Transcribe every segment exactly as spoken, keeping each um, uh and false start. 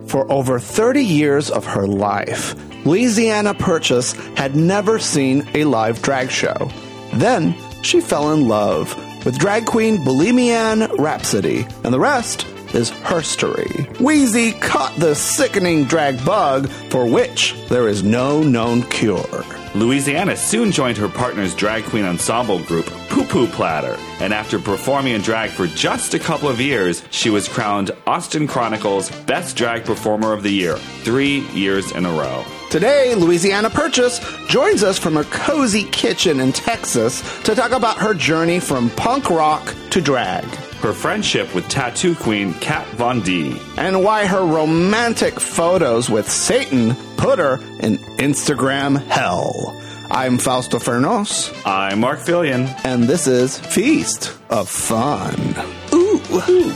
For over thirty years of her life, Louisiana Purchase had never seen a live drag show. Then she fell in love with drag queen Bohemian Rhapsody, and the rest is herstory. Wheezy caught the sickening drag bug for which there is no known cure. Louisiana soon joined her partner's drag queen ensemble group, Poo Poo Platter, and after performing in drag for just a couple of years, she was crowned Austin Chronicles Best Drag Performer of the Year, three years in a row. Today, Louisiana Purchase joins us from her cozy kitchen in Texas to talk about her journey from punk rock to drag. Her friendship with tattoo queen Kat Von D. And why her romantic photos with Satan put her in Instagram hell. I'm Fausto Fernos. I'm Mark Fillion. And this is Feast of Fun. Ooh. Ooh.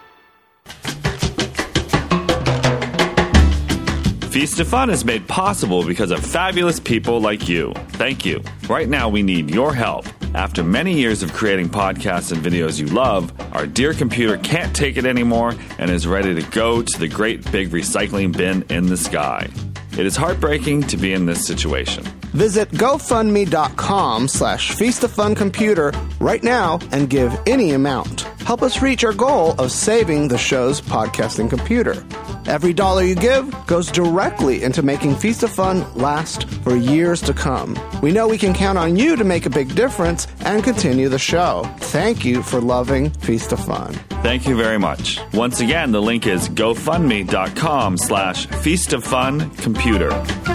Feast of Fun is made possible because of fabulous people like you. Thank you. Right now, we need your help. After many years of creating podcasts and videos you love, our dear computer can't take it anymore and is ready to go to the great big recycling bin in the sky. It is heartbreaking to be in this situation. Visit GoFundMe.com slash FeastOfFunComputer right now and give any amount. Help us reach our goal of saving the show's podcasting computer. Every dollar you give goes directly into making Feast of Fun last for years to come. We know we can count on you to make a big difference and continue the show. Thank you for loving Feast of Fun. Thank you very much. Once again, the link is GoFundMe.com slash FeastOfFunComputer.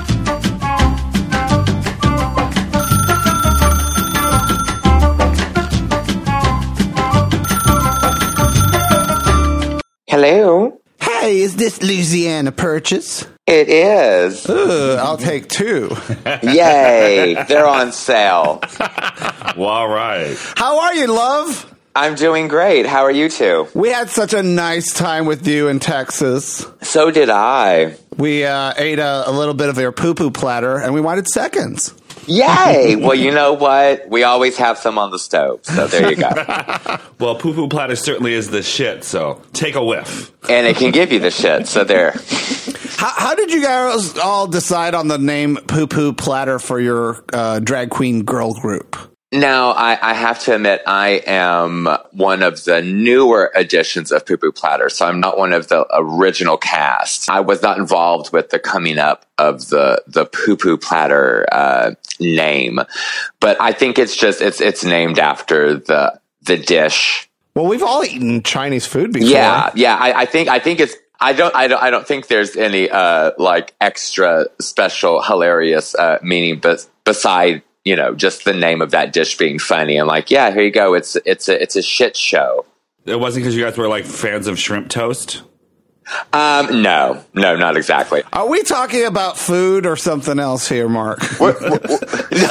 Hello? Hey, is this Louisiana Purchase? It is. Ooh, I'll take two. Yay, they're on sale. Well, all right. How are you, love? I'm doing great. How are you two? We had such a nice time with you in Texas. So did I. We uh, ate a, a little bit of your poo-poo platter, and we wanted seconds. Yay! Well, you know what? We always have some on the stove, so there you go. Well, Poo Poo Platter certainly is the shit, so take a whiff. And it can give you the shit, so there. How, how did you guys all decide on the name Poo Poo Platter for your uh, drag queen girl group? Now, I, I have to admit, I am one of the newer editions of Poo Poo Platter, so I'm not one of the original cast. I was not involved with the coming up of the the Poo Poo Platter uh, name, but I think it's just it's it's named after the the dish. Well, we've all eaten Chinese food before. Yeah, yeah. I, I think I think it's. I don't. I don't. I don't think there's any uh, like extra special hilarious uh, meaning, but beside. You know, just the name of that dish being funny. I'm like, yeah, here you go. It's it's a it's a shit show. It wasn't because you guys were like fans of shrimp toast? Um, no, no, not exactly. Are we talking about food or something else here, Mark? We're, we're, we're,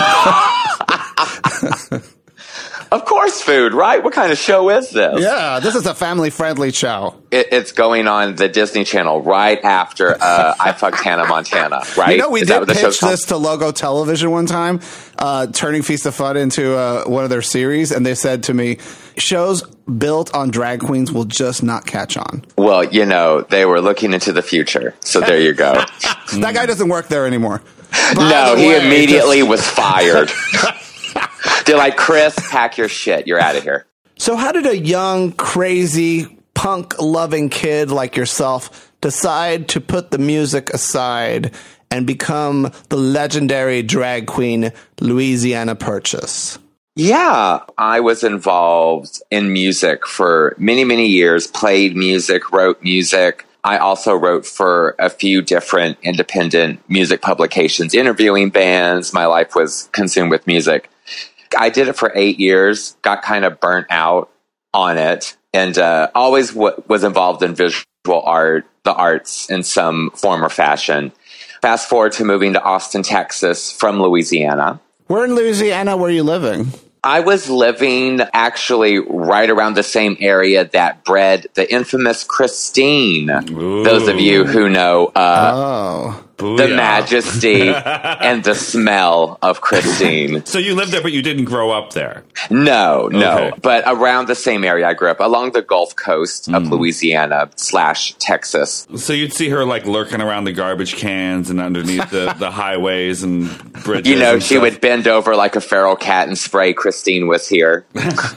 of course, food, right? What kind of show is this? Yeah, this is a family-friendly show. It, it's going on the Disney Channel right after uh, I Fucked Hannah Montana, right? You know, we is did pitch called? this to Logo Television one time, uh, turning Feast of Fun into uh, one of their series, and they said to me, shows built on drag queens will just not catch on. Well, you know, they were looking into the future, so there you go. That guy doesn't work there anymore. By no, the he way, immediately just... was fired. They're like, Chris, pack your shit. You're out of here. So how did a young, crazy, punk-loving kid like yourself decide to put the music aside and become the legendary drag queen Louisiana Purchase? Yeah, I was involved in music for many, many years, played music, wrote music. I also wrote for a few different independent music publications, interviewing bands. My life was consumed with music. I did it for eight years, got kind of burnt out on it, and uh, always w- was involved in visual art, the arts in some form or fashion. Fast forward to moving to Austin, Texas from Louisiana. Where in Louisiana were you living? I was living actually right around the same area that bred the infamous Christine. Ooh. Those of you who know uh, oh. Booyah. the majesty and the smell of Christine. So you lived there, but you didn't grow up there? No, no. Okay. But around the same area I grew up, along the Gulf Coast of Mm. Louisiana slash Texas. So you'd see her like lurking around the garbage cans and underneath the, the highways and bridges. You know, and she stuff. would bend over like a feral cat and spray Christine was here.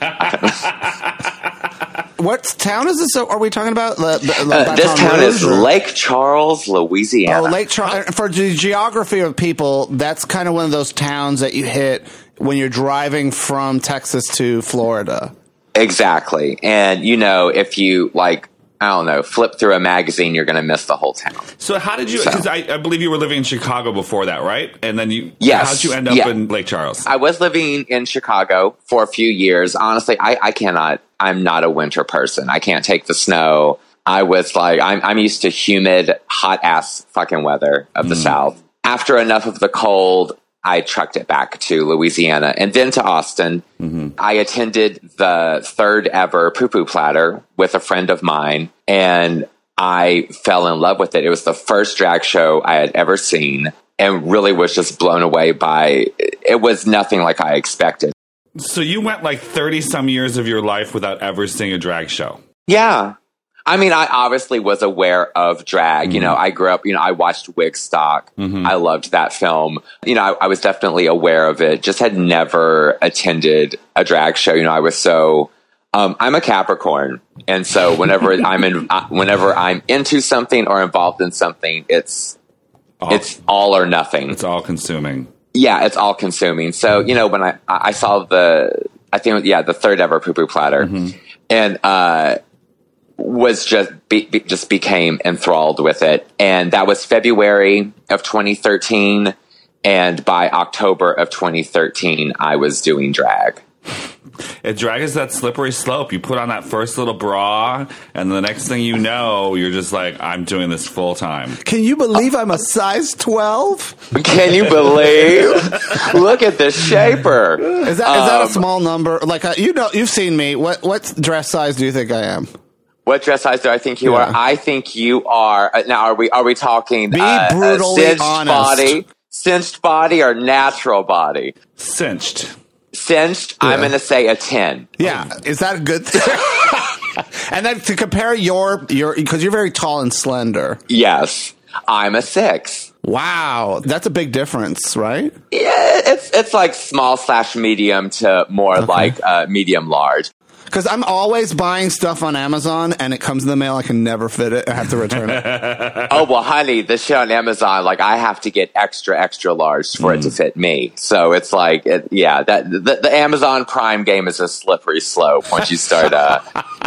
What town is this? Are we talking about? Uh, Uh, this town is Lake Charles, Louisiana. Oh, Lake Charles. For the geography of people, that's kind of one of those towns that you hit when you're driving from Texas to Florida. Exactly. And, you know, if you, like, I don't know, flip through a magazine, you're going to miss the whole town. So how did you, because I, I believe you were living in Chicago before that, right? And then you, Yes. how'd you end up Yeah. in Lake Charles? I was living in Chicago for a few years. Honestly, I, I cannot, I'm not a winter person. I can't take the snow. I was like, I'm, I'm used to humid, hot ass fucking weather of the Mm. South. After enough of the cold, I trucked it back to Louisiana and then to Austin. Mm-hmm. I attended the third ever Poo Poo Platter with a friend of mine, and I fell in love with it. It was the first drag show I had ever seen, and really was just blown away by it. Was nothing like I expected. So you went like thirty some years of your life without ever seeing a drag show. Yeah. I mean, I obviously was aware of drag. Mm-hmm. You know, I grew up, you know, I watched Wigstock. Mm-hmm. I loved that film. You know, I, I was definitely aware of it, just had never attended a drag show. You know, I was so, um, I'm a Capricorn. And so whenever I'm in, uh, whenever I'm into something or involved in something, it's, All, it's all or nothing. it's all consuming. Yeah, it's all consuming. So, you know, when I, I saw the, I think, yeah, the third ever Poo Poo Platter, Mm-hmm. and, uh, was just, be, be, just became enthralled with it. And that was February of twenty thirteen. And by October of twenty thirteen, I was doing drag. It drag is that slippery slope. You put on that first little bra, and the next thing you know, you're just like, I'm doing this full time. Can you believe I'm a size twelve? Can you believe? Look at the shaper. Is that is that a Um, small number? Like uh, you know, you've seen me. What what dress size do you think I am? What dress size do I think you Yeah. are? I think you are. Uh, now, are we are we talking Be uh, brutally a cinched honest. body, cinched body, or natural body? Cinched. Cinched. I'm Yeah. going to say a ten. Yeah, is that a good thing? And then to compare your your because you're very tall and slender. Yes, I'm a six. Wow, that's a big difference, right? Yeah, it's it's like small slash medium to more like uh, medium large. Because I'm always buying stuff on Amazon and it comes in the mail. I can never fit it. I have to return it. Oh well, honey, this shit on Amazon, like I have to get extra extra large for it to fit me. So it's like, it, yeah, that the, the Amazon Prime game is a slippery slope once you start. Uh,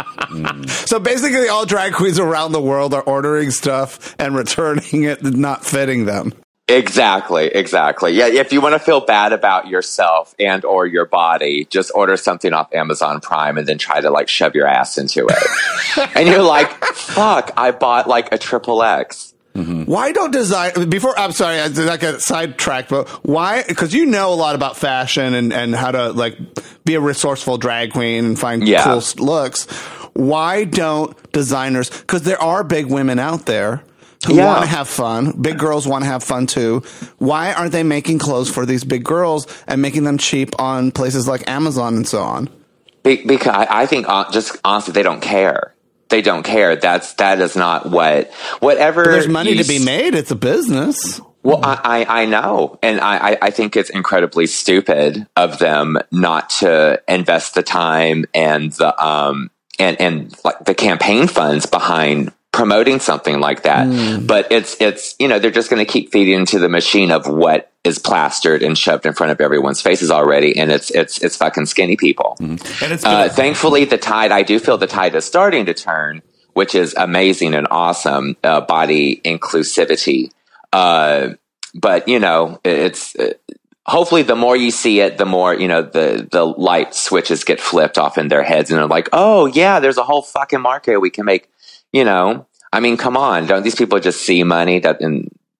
So basically, all drag queens around the world are ordering stuff and returning it, not fitting them. Exactly, exactly. Yeah, if you want to feel bad about yourself and or your body, just order something off Amazon Prime and then try to like shove your ass into it. And you're like, fuck, I bought like a triple X. Why don't design before? I'm sorry, I did not get sidetracked, but why? Because you know a lot about fashion and, and how to like be a resourceful drag queen and find Yeah. cool looks. Why don't designers? Because there are big women out there who Yeah. want to have fun. Big girls want to have fun too. Why aren't they making clothes for these big girls and making them cheap on places like Amazon and so on? Be- because I, I think uh, just honestly, they don't care. They don't care. That's that is not what whatever. But there's money you to be s- made. It's a business. Well, I, I, I know. And I, I- I think it's incredibly stupid of them not to invest the time and the, um, and, and like the campaign funds behind promoting something like that. Mm. But it's, it's, you know, they're just going to keep feeding into the machine of what is plastered and shoved in front of everyone's faces already. And it's, it's, it's fucking skinny people. Mm. And it's Uh, good. thankfully, the tide, I do feel the tide is starting to turn, which is amazing and awesome, uh, body inclusivity. Uh, but, you know, it's uh, hopefully the more you see it, the more, you know, the, the light switches get flipped off in their heads and they're like, oh, yeah, there's a whole fucking market we can make, you know. I mean, come on. Don't these people just see money that and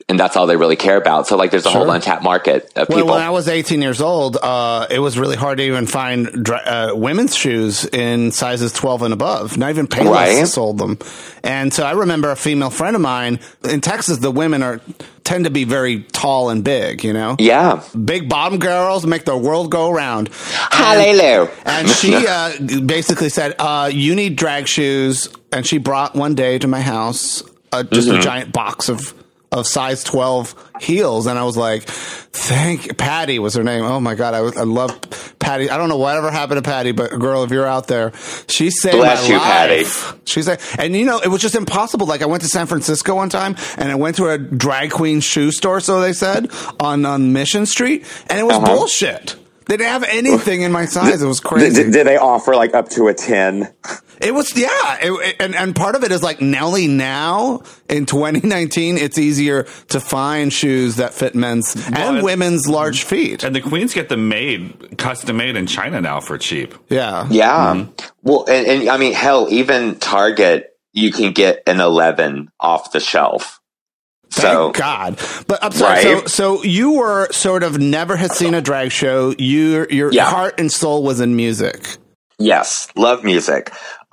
and that's all they really care about. So like there's a Sure. whole untapped market of Well, people. when I was eighteen years old, uh, it was really hard to even find dra- uh, women's shoes in sizes twelve and above. Not even Payless Right. sold them. And so I remember a female friend of mine in Texas, the women are tend to be very tall and big, you know? Yeah. Big bottom girls make the world go round. Hallelujah. And she uh, basically said, uh, you need drag shoes. And she brought one day to my house uh, just Mm-hmm. a giant box of, of size twelve heels. And I was like, thank Patty was her name. Oh my God. I, I love Patty. I don't know whatever happened to Patty, but girl, if you're out there, she saved Bless my you, life. Patty. She's like, and you know, it was just impossible. Like I went to San Francisco one time and I went to a drag queen shoe store. So they said on, on Mission Street, and it was Uh-huh. bullshit. They didn't have anything in my size. It was crazy. Did, did they offer like up to a ten? It was, yeah. It, it- and, and part of it is like Nelly now in twenty nineteen, it's easier to find shoes that fit men's and and- women's large feet. And the queens get them made, custom made in China now for cheap. Yeah. Yeah. Mm-hmm. Well, and, and I mean, hell, even Target, you can get an eleven off the shelf. So, Thank God. But I'm sorry. Right? So, so you were sort of never had seen a drag show. You, your Yeah. heart and soul was in music. yes, love music.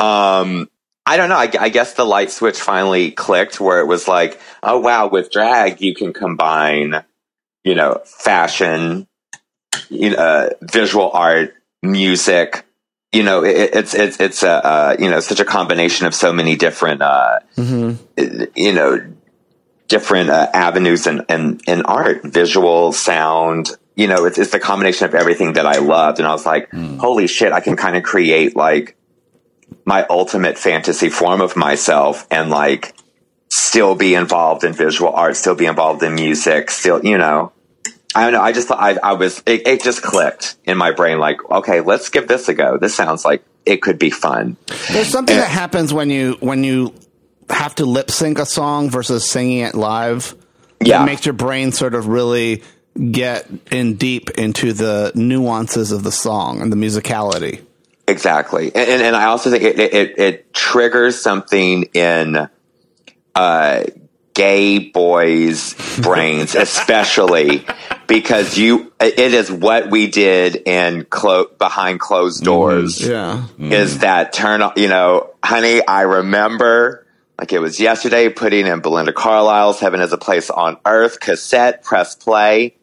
Um, I don't know. I, I guess the light switch finally clicked where it was like, oh, wow, with drag, you can combine, you know, fashion, you know, uh, visual art, music. You know, it, it's, it's, it's a, uh, you know, such a combination of so many different, uh, Mm-hmm. you know, different uh, avenues in, in, in art, visual, sound. You know, it's, it's the combination of everything that I loved. And I was like, holy shit, I can kind of create like my ultimate fantasy form of myself and like still be involved in visual art, still be involved in music, still, you know. I don't know. I just thought I, I was, it, it just clicked in my brain like, okay, let's give this a go. This sounds like it could be fun. There's something that happens when you, when you have to lip sync a song versus singing it live. Yeah. It makes your brain sort of really get in deep into the nuances of the song and the musicality. Exactly. And, and, and I also think it, it, it triggers something in uh, gay boys' brains, especially because you, it is what we did in clo- behind closed doors. Yeah. Is that turn on, you know, honey, I remember like it was yesterday putting in Belinda Carlisle's Heaven is a Place on Earth cassette, press play,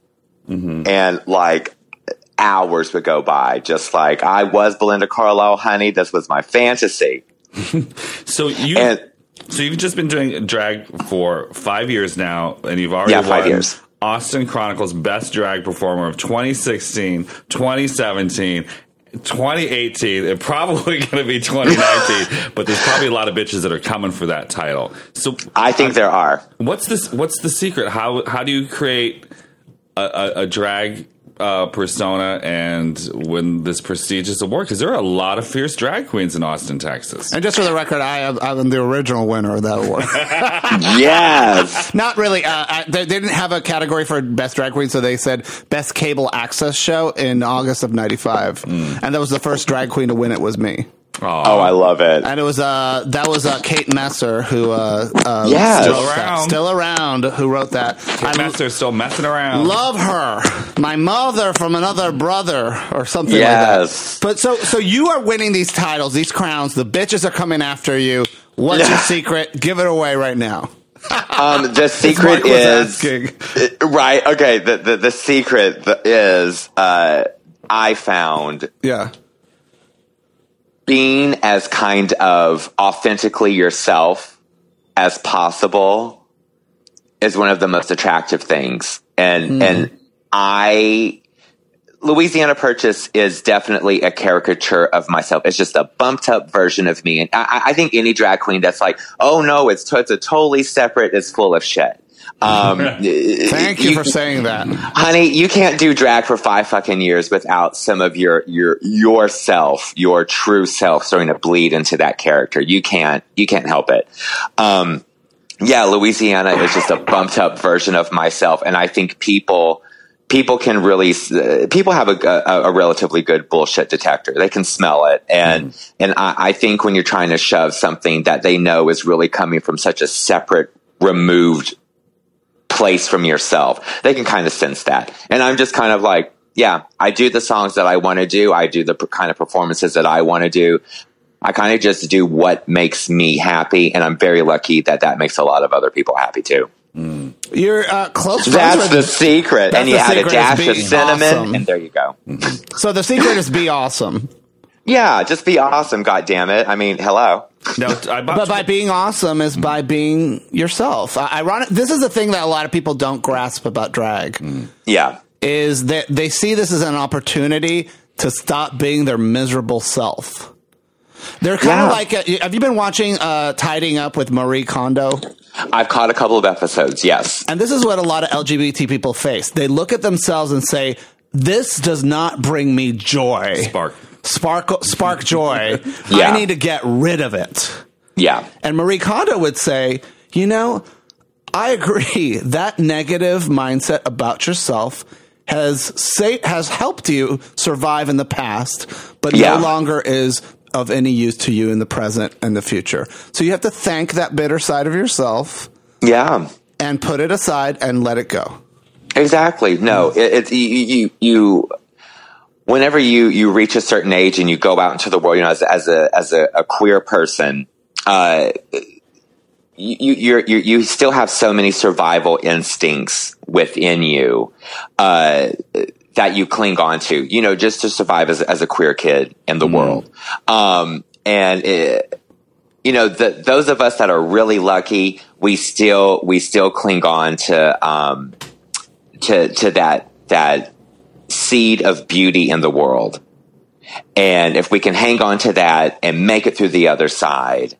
and like hours would go by. Just like I was Belinda Carlisle, honey. This was my fantasy. So you, And so you've just been doing drag for five years now, and you've already Yeah, five won years. Austin Chronicles Best Drag Performer of twenty sixteen, twenty seventeen, twenty eighteen, and probably going to be twenty nineteen. But there's probably a lot of bitches that are coming for that title. So I think there are. what's this? What's the secret? How how do you create a, a, a drag uh, persona and win this prestigious award? Because there are a lot of fierce drag queens in Austin, Texas. And just for the record, I am I'm the original winner of that award. Yes. Not really. Uh, I, they, they didn't have a category for best drag queen, so they said best cable access show in August of ninety-five, and that was the first drag queen to win. It was me, Oh, I love it. and it was uh that was uh, Kate Messer who uh, uh Yes. still Still around. around. still around who wrote that. I Master's still messing around. love her, my mother from another brother or something Yes. like that. But so so you are winning these titles, these crowns. The bitches are coming after you. What's your Yeah. secret? Give it away right now. Um, the secret Mark was is asking. Uh, right. Okay. The the, the secret th- is uh, I found Yeah. being as kind of authentically yourself as possible is one of the most attractive things. And, and I, Louisiana Purchase is definitely a caricature of myself. It's just a bumped up version of me. And I, I think any drag queen that's like, oh no, it's, to- it's a totally separate, is full of shit. Um, Thank you, for saying that. honey, you can't do drag for five fucking years without some of your your yourself, your true self, starting to bleed into that character. You can't, you can't help it. Um, yeah, Louisiana is just a bumped up version of myself, and I think people people can really uh, people have a, a, a relatively good bullshit detector. They can smell it, and mm. and I, I think when you're trying to shove something that they know is really coming from such a separate, removed place from yourself. They can kind of sense that. And I'm just kind of like, yeah, I do the songs that I want to do. I do the p- kind of performances that I want to do. I kind of just do what makes me happy. And I'm very lucky that that makes a lot of other people happy too. Mm. You're uh, close. That's the secret. And you add a dash of cinnamon awesome. and there you go. Mm-hmm. So the secret is be awesome. Yeah, just be awesome. God damn it. I mean, hello. No, I but by being awesome is by being yourself. Uh, ironic. This is the thing that a lot of people don't grasp about drag. Mm. Yeah. Is that they see this as an opportunity to stop being their miserable self. They're kind yeah. of like, a, have you been watching uh, Tidying Up with Marie Kondo? I've caught a couple of episodes, yes. And this is what a lot of L G B T people face. They look at themselves and say, this does not bring me joy. Spark. Spark, spark joy. Yeah. I need to get rid of it. Yeah. And Marie Kondo would say, you know, I agree. That negative mindset about yourself has say, has helped you survive in the past, but yeah. no longer is of any use to you in the present and the future. So you have to thank that bitter side of yourself. Yeah. And put it aside and let it go. Exactly. No, it, it's you, you, you, whenever you, you reach a certain age and you go out into the world, you know, as, as a, as a, a queer person, uh, you, you're, you you still have so many survival instincts within you, uh, that you cling on to, you know, just to survive as, as a queer kid in the mm. world. Um, and, it, you know, the, those of us that are really lucky, we still, we still cling on to, um, to, to that, that seed of beauty in the world. And if we can hang on to that and make it through the other side,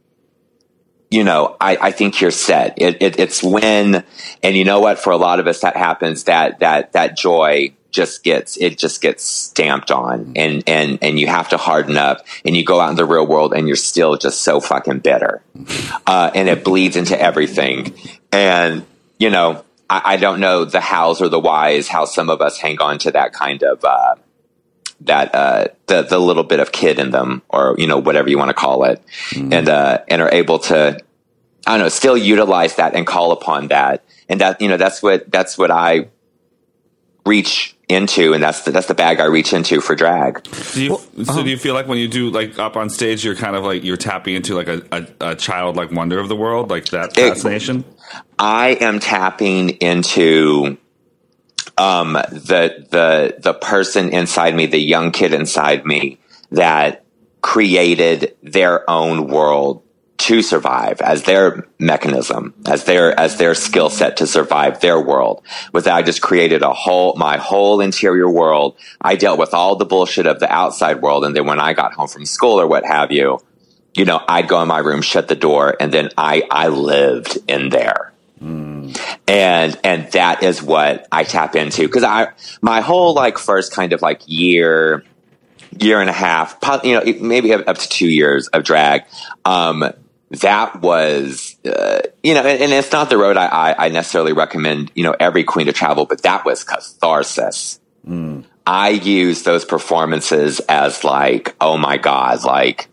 you know, I, I think you're set. It, it, it's when, and you know what, for a lot of us that happens, that, that, that joy just gets, it just gets stamped on and, and, and you have to harden up and you go out in the real world and you're still just so fucking bitter. Uh, and it bleeds into everything. And, you know, I, I don't know the hows or the whys, how some of us hang on to that kind of, uh, that, uh, the, the little bit of kid in them or, you know, whatever you want to call it. Mm. And, uh, and are able to, I don't know, still utilize that and call upon that. And that, you know, that's what, that's what I reach into. And that's the, that's the bag I reach into for drag. Do you, well, so um, do you feel like when you do like up on stage, you're kind of like, you're tapping into like a, a, a childlike wonder of the world, like that fascination? It, I am tapping into, um, the, the, the person inside me, the young kid inside me that created their own world to survive as their mechanism, as their, as their skill set to survive their world. With that, I just created a whole, my whole interior world. I dealt with all the bullshit of the outside world. And then when I got home from school or what have you, you know, I'd go in my room, shut the door, and then I, I lived in there. Mm. And, and that is what I tap into. Cause I, my whole like first kind of like year, year and a half, you know, maybe up to two years of drag, um, that was, uh, you know, and, and it's not the road I, I, I necessarily recommend, you know, every queen to travel, but that was catharsis. Mm. I used those performances as like, oh my God, like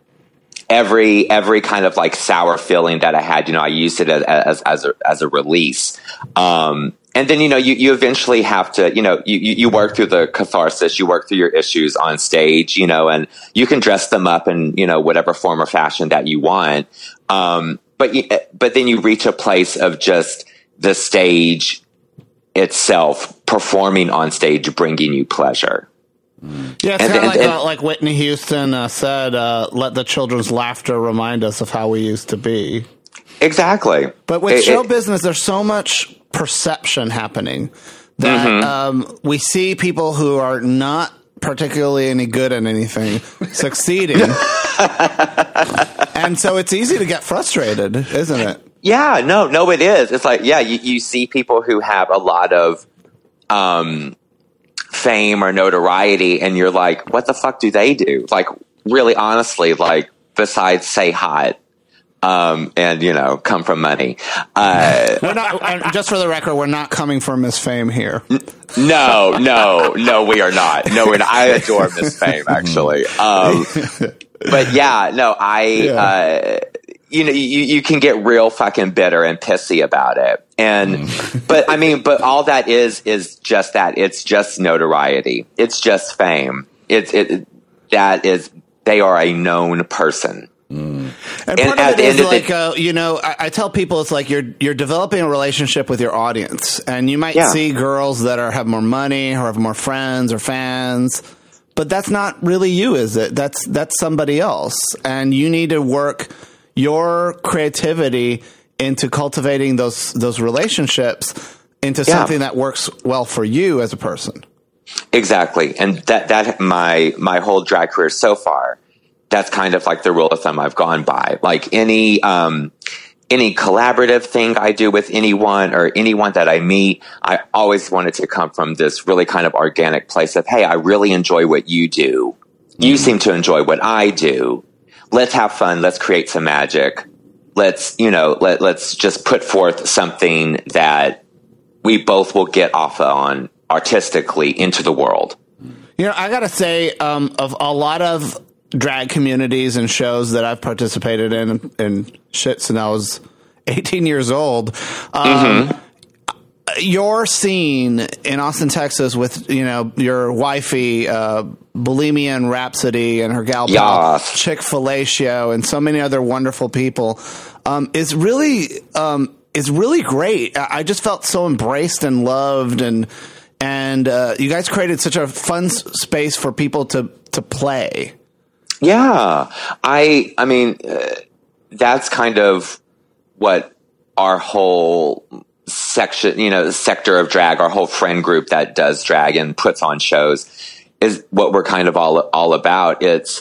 every, every kind of like sour feeling that I had, you know, I used it as, as, as a, as a release. Um, and then, you know, you, you eventually have to, you know, you, you work through the catharsis, you work through your issues on stage, you know, and you can dress them up in, you know, whatever form or fashion that you want. Um, but, you, but then you reach a place of just the stage itself, performing on stage, bringing you pleasure. Yeah, it's kind of like, uh, like Whitney Houston uh, said, uh, let the children's laughter remind us of how we used to be. Exactly. But with it, show it, business, there's so much perception happening that mm-hmm. um, we see people who are not particularly any good at anything succeeding. And so it's easy to get frustrated, isn't it? Yeah, no, no, it is. It's like, yeah, you, you see people who have a lot of um, fame or notoriety, and you're like, what the fuck do they do? Like, really, honestly, like, besides say hot. Um, and, you know, come from money. Uh, we're not, and just for the record, we're not coming for Miss Fame here. No, no, no, we are not. No, we're not. I adore Miss Fame, actually. Um, but yeah, no, I, yeah. uh, you know, you, you can get real fucking bitter and pissy about it. And, but I mean, but all that is, is just that. It's just notoriety. It's just fame. It's, it, that is, they are a known person. Mm. And part and of it is like, uh, you know, I, I tell people it's like you're you're developing a relationship with your audience, and you might yeah. see girls that are have more money or have more friends or fans, but that's not really you, is it? That's that's somebody else, and you need to work your creativity into cultivating those those relationships into yeah. something that works well for you as a person. Exactly, and that that my my whole drag career so far. That's kind of like the rule of thumb I've gone by. Like any, um, any collaborative thing I do with anyone or anyone that I meet, I always want it to come from this really kind of organic place of, hey, I really enjoy what you do. You mm-hmm. seem to enjoy what I do. Let's have fun. Let's create some magic. Let's, you know, let, let's just put forth something that we both will get off on artistically into the world. You know, I gotta say, um, of a lot of drag communities and shows that I've participated in and shit since I was eighteen years old. Um, mm-hmm. Your scene in Austin, Texas with, you know, your wifey, uh, Bohemian Rhapsody and her gal pal, yes. Chick Fellatio and so many other wonderful people, um, is really, um, is really great. I just felt so embraced and loved, and, and, uh, you guys created such a fun s- space for people to, to play. Yeah, I, I mean, uh, that's kind of what our whole section, you know, sector of drag, our whole friend group that does drag and puts on shows is what we're kind of all, all about. It's,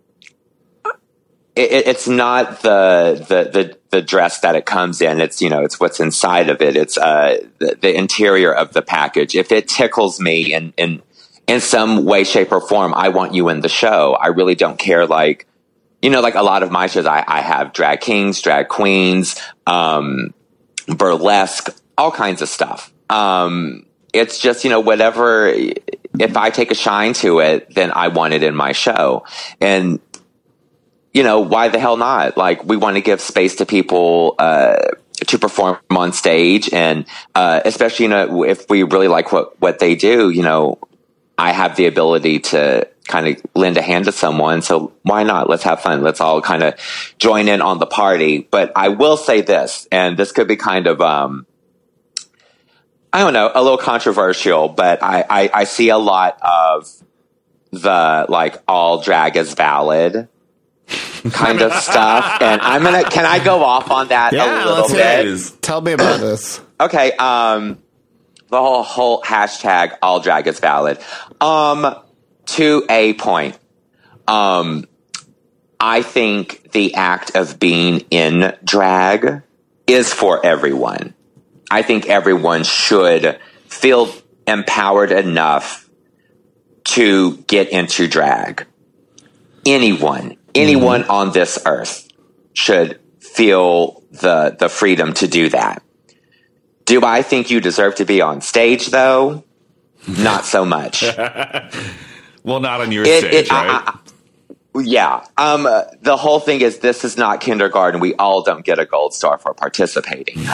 it, it's not the, the, the, the dress that it comes in. It's, you know, it's what's inside of it. It's, uh, the, the interior of the package. If it tickles me and, and, in some way, shape, or form, I want you in the show. I really don't care. Like, you know, like a lot of my shows, I, I have drag kings, drag queens, um, burlesque, all kinds of stuff. Um, it's just, you know, whatever, if I take a shine to it, then I want it in my show. And, you know, why the hell not? Like, we want to give space to people, uh, to perform on stage. And, uh, especially, you know, if we really like what, what they do, you know, I have the ability to kind of lend a hand to someone. So why not? Let's have fun. Let's all kind of join in on the party. But I will say this, and this could be kind of, um, I don't know, a little controversial, but I, I, I see a lot of the, like, all drag is valid kind of stuff. And I'm going to, can I go off on that yeah, a little bit? Is. Tell me about this. Okay. Um, the whole, whole hashtag all drag is valid. Um, to a point. Um, I think the act of being in drag is for everyone. I think everyone should feel empowered enough to get into drag. Anyone, anyone mm-hmm. on this earth should feel the the freedom to do that. Do I think you deserve to be on stage, though? Not so much. Well, not on your it, stage, it, right? I, I, yeah. Um, uh, the whole thing is this is not kindergarten. We all don't get a gold star for participating.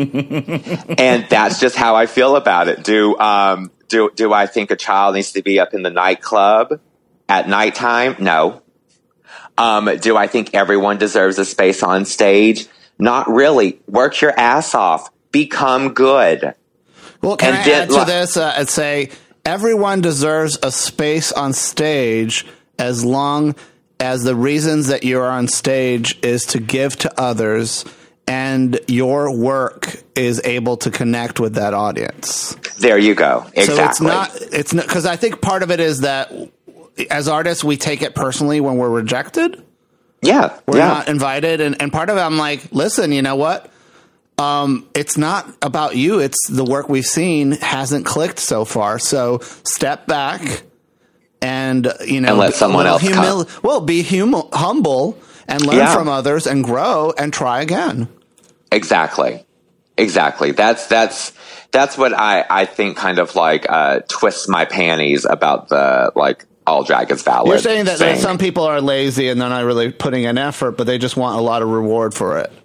And that's just how I feel about it. Do, um, do, do I think a child needs to be up in the nightclub at nighttime? No. Um, do I think everyone deserves a space on stage? Not really. Work your ass off. Become good. Well, can and I add to this uh, and say everyone deserves a space on stage as long as the reasons that you're on stage is to give to others and your work is able to connect with that audience. There you go. Exactly. So it's not, it's not, because I think part of it is that as artists, we take it personally when we're rejected. Yeah. We're yeah. not invited. And, and part of it, I'm like, listen, you know what? Um, it's not about you. It's the work we've seen hasn't clicked so far. So step back and, you know, and let someone else humil- come. Well, be hum- humble and learn yeah. from others and grow and try again. Exactly. Exactly. That's, that's, that's what I, I think kind of like, uh, twists my panties about the, like, all drag is valid. You're saying that, that some people are lazy and they're not really putting in effort, but they just want a lot of reward for it.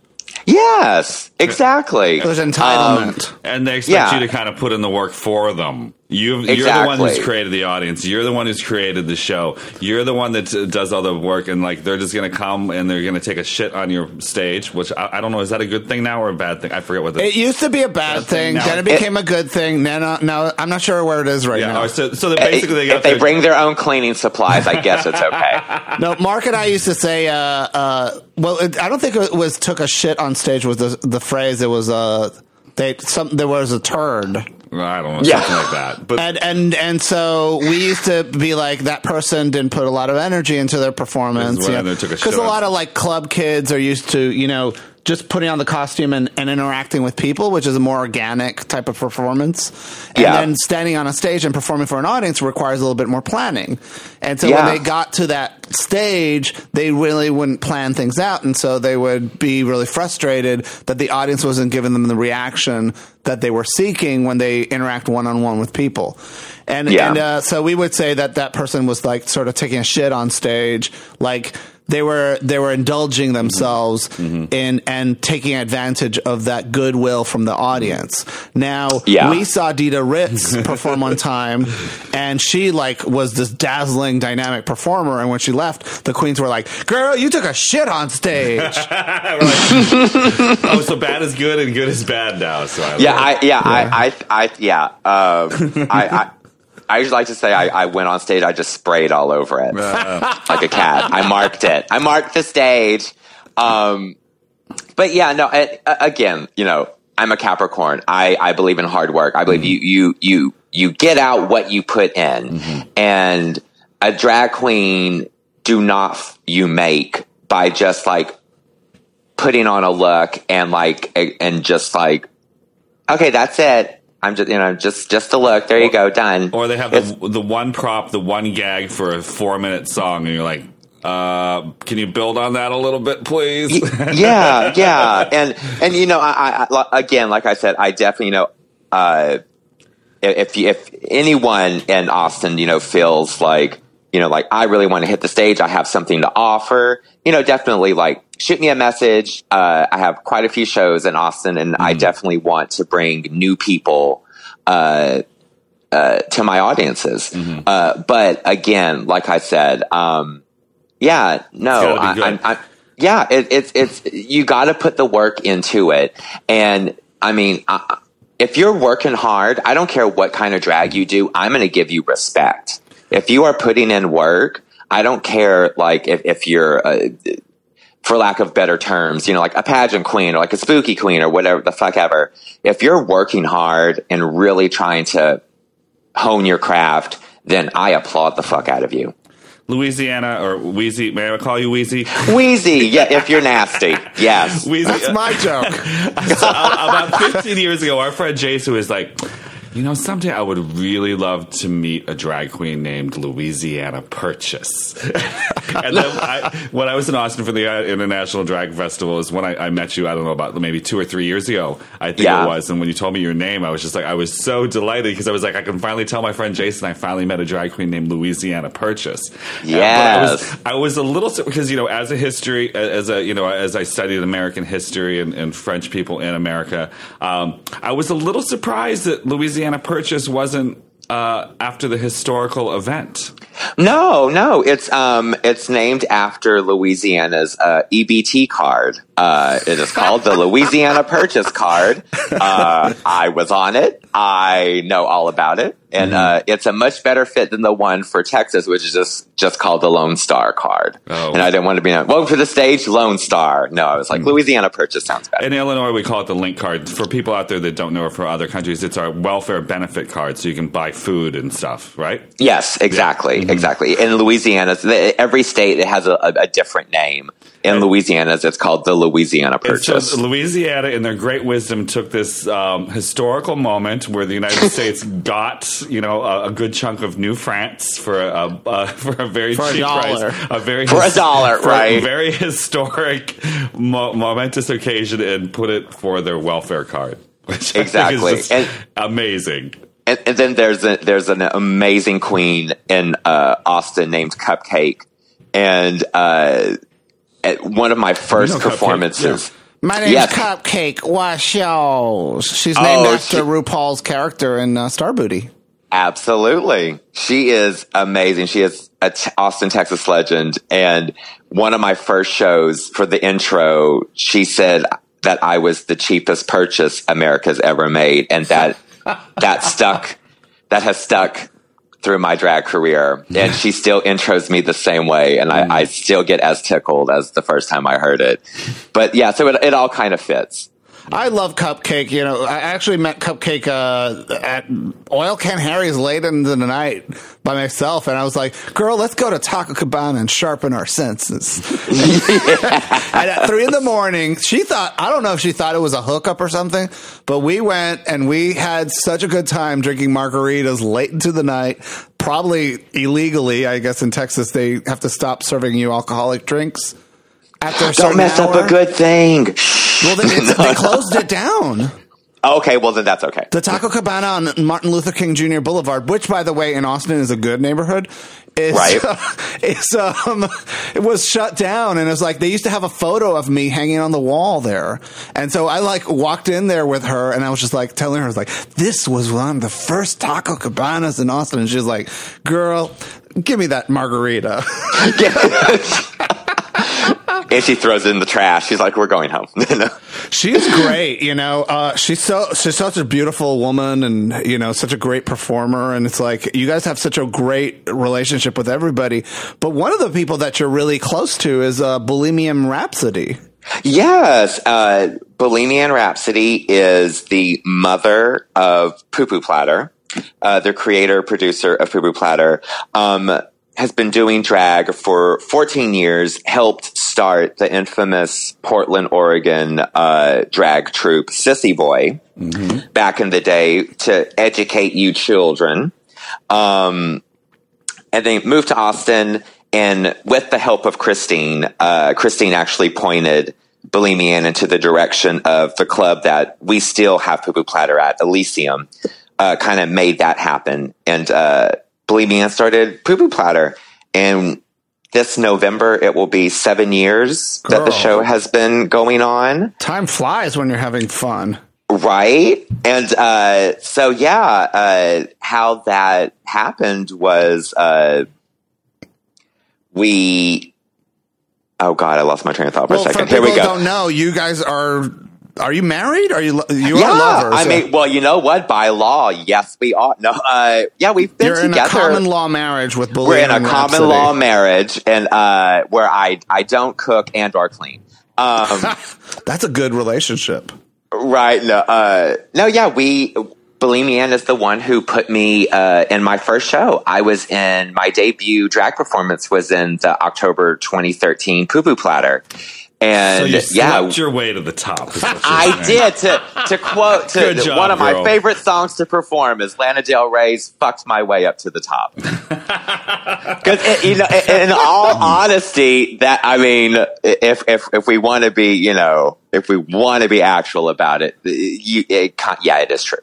Yes, exactly. There's entitlement. Um, and they expect Yeah. you to kind of put in the work for them. You've, You're the Exactly. one who's created the audience. You're the one who's created the show. You're the one that uh, does all the work, and like they're just going to come and they're going to take a shit on your stage, which I, I don't know. Is that a good thing now or a bad thing? I forget what the It used to be a bad thing, now- then it became a good thing. Then no, no, I'm not sure where it is right yeah. now. oh, So, so that basically they got If they their- bring their own cleaning supplies, I guess it's okay. No, Mark and I used to say, uh, uh, well, it, I don't think it was took a shit on stage was the the phrase. It was uh, they some there was a turd. I don't know, Yeah. something like that. But And, and and so we used to be like, that person didn't put a lot of energy into their performance. This is when you know, they took a because shit a on- lot of like club kids are used to, you know, just putting on the costume and, and interacting with people, which is a more organic type of performance. And Yeah. then standing on a stage and performing for an audience requires a little bit more planning. And so Yeah. when they got to that stage, they really wouldn't plan things out. And so they would be really frustrated that the audience wasn't giving them the reaction that they were seeking when they interact one-on-one with people. And, Yeah. and uh, so we would say that that person was like sort of taking a shit on stage, like they were they were indulging themselves Mm-hmm. in and taking advantage of that goodwill from the audience. Now Yeah. we saw Dita Ritz perform one time, and she like was this dazzling, dynamic performer. And when she left, the queens were like, "Girl, you took a shit on stage." oh, so bad is good and good is bad now. So I Yeah, love I, yeah, I, I, I, yeah. Um, I, I, I usually like to say I, I went on stage, I just sprayed all over it like a cat. I marked it. I marked the stage. Um, but yeah, no. It, uh, again, you know, I'm a Capricorn. I, I believe in hard work. I believe Mm-hmm. you, you, you, you get out what you put in, Mm-hmm. and a drag queen do not f- you make by just like putting on a look and like a- and just like, okay, that's it. I'm just, you know, just just a look. There you go, done. Or they have the, the one prop, the one gag for a four minute song, and you're like, uh, can you build on that a little bit, please? yeah, yeah, and and you know, I, I again, like I said, I definitely, you know, uh, if if anyone in Austin, you know, feels like, you know, like I really want to hit the stage, I have something to offer, you know, definitely like shoot me a message. Uh, I have quite a few shows in Austin, and I definitely want to bring new people uh, uh, to my audiences. Uh, but again, like I said, um, yeah, no, It's gotta be I, good. I'm, I'm, yeah, it, it's it's you got to put the work into it, and I mean, I, if you're working hard, I don't care what kind of drag you do, I'm going to give you respect. If you are putting in work, I don't care, like, if, if you're, uh, for lack of better terms, you know, like a pageant queen or like a spooky queen or whatever the fuck ever. If you're working hard and really trying to hone your craft, then I applaud the fuck out of you. Louisiana or Wheezy, may I call you Wheezy? Wheezy, yeah, if you're nasty, yes. Wheezy. That's my joke. So, uh, about fifteen years ago, our friend Jason was like, you know, someday I would really love to meet a drag queen named Louisiana Purchase. And then I, when I was in Austin for the uh, International Drag Festival is when I, I met you, I don't know, about maybe two or three years ago, I think Yeah. it was. And when you told me your name, I was just like, I was so delighted because I was like, I can finally tell my friend Jason I finally met a drag queen named Louisiana Purchase. Uh, but I was, Yes. I was a little, because, you know, as a history, as a, you know, as I studied American history and, and French people in America, um, I was a little surprised that Louisiana Purchase wasn't uh, after the historical event. No, no, it's um, it's named after Louisiana's uh, E B T card. Uh, it is called the Louisiana Purchase card. Uh, I was on it. I know all about it, and uh, it's a much better fit than the one for Texas, which is just just called the Lone Star card. Oh. And I didn't want to be known. Welcome to the stage, Lone Star. No, I was like Louisiana Purchase sounds better. In Illinois, we call it the link card. For people out there that don't know, or for other countries, it's our welfare benefit card, so you can buy food and stuff, right? Yes, exactly, exactly. In Louisiana, every state has a, a, a different name. In Louisiana's, it's called the Louisiana And Purchase. so Louisiana, in their great wisdom, took this um, historical moment where the United States got, you know, a, a good chunk of New France for a uh, for a very For a cheap dollar. price, a very For a dollar, for right. a very historic, mo- momentous occasion, and put it for their welfare card, which Exactly. I think is just And- amazing. And, and then there's a, there's an amazing queen in uh, Austin named Cupcake, and uh, at one of my first You know Cupcake, performances. My name's Yes. Cupcake Washoes. She's named Oh, after she- RuPaul's character in uh, Star Booty. Absolutely. She is amazing. She is a t- Austin, Texas legend. And one of my first shows for the intro, she said that I was the cheapest purchase America's ever made. And that, that stuck, that has stuck through my drag career. And she still intros me the same way. And I, I still get as tickled as the first time I heard it. But yeah, so it, it all kind of fits. I love Cupcake. You know, I actually met Cupcake uh, at Oil Can Harry's late into the night by myself, and I was like, "Girl, let's go to Taco Cabana and sharpen our senses." And at three in the morning, she thought, I don't know if she thought it was a hookup or something, but we went and we had such a good time drinking margaritas late into the night. Probably illegally, I guess in Texas they have to stop serving you alcoholic drinks after a Don't certain mess up hour. a good thing. Well, they, it's, they closed it down. Okay, well then that's okay. The Taco Cabana on Martin Luther King Junior Boulevard, which, by the way, in Austin is a good neighborhood, is, Right. is um, it was shut down, and it was like they used to have a photo of me hanging on the wall there, and so I like walked in there with her, and I was just like telling her, I was like, "This was one of the first Taco Cabanas in Austin," and she was like, "Girl, give me that margarita." And she throws it in the trash. She's like, we're going home. She's great, you know. Uh, she's so she's such a beautiful woman, and you know, such a great performer. And it's like you guys have such a great relationship with everybody. But one of the people that you're really close to is uh, Bohemian Rhapsody. Yes. Uh, Bohemian Rhapsody is the mother of Poo Poo Platter, uh, the creator, producer of Poo Poo Platter. Um, has been doing drag for fourteen years, helped start the infamous Portland, Oregon, uh, drag troupe Sissy Boy mm-hmm. back in the day to educate you children. Um, and they moved to Austin, and with the help of Christine, uh, Christine actually pointed Bohemian into the direction of the club that we still have Poo Poo Platter at, Elysium, uh, kind of made that happen. And, uh, Bohemian started Poo Poo Platter, and this November it will be seven years Girl. that the show has been going on. Time flies when you're having fun, right? And uh, so, yeah, uh, how that happened was uh, we. Oh God, I lost my train of thought for well, a second. For Here we people go. Who don't know, you guys are. Are you married? Are you you yeah, are lovers? I mean, well, you know what? By law, yes, we are. No, uh, yeah, we've been You're together. in a common law marriage with Bohemian We're in a Rhapsody. common law marriage, and uh, where I I don't cook and or clean. Um, That's a good relationship, right? No, uh, no, yeah, we. Bohemian is the one who put me uh, in my first show. I was in my debut drag performance was in the October twenty thirteen Poo Poo Platter. And so you yeah, slept your way to the top. I did. To to quote, to, job, one of my girl. favorite songs to perform is Lana Del Rey's "Fucked My Way Up to the Top." Because you know, in all honesty, that I mean, if if if we want to be, you know, if we want to be actual about it, you, it yeah, it is true.